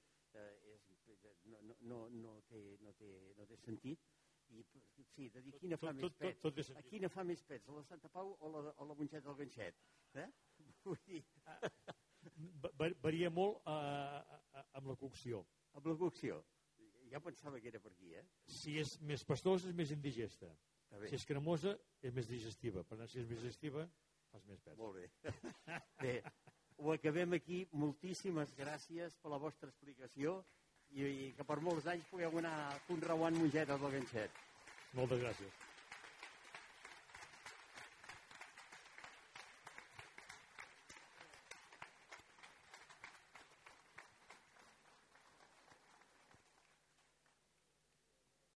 no té sentit. I, sí, de dir quina fa més pets. Quina fa més pets, la Santa Pau o la mongeta del ganxet? Vull dir... Varia molt amb la cocció. Amb la cocció? Ja pensava que era per aquí, Si és més pastosa, és més indigesta. Si és cremosa, és més digestiva. Per tant, si és més digestiva, fas més pets. Molt bé. Bé, ho acabem aquí. Moltíssimes gràcies per la vostra explicació i que per molts anys pugueu anar conreuant mongetes del ganxet. Moltes gràcies.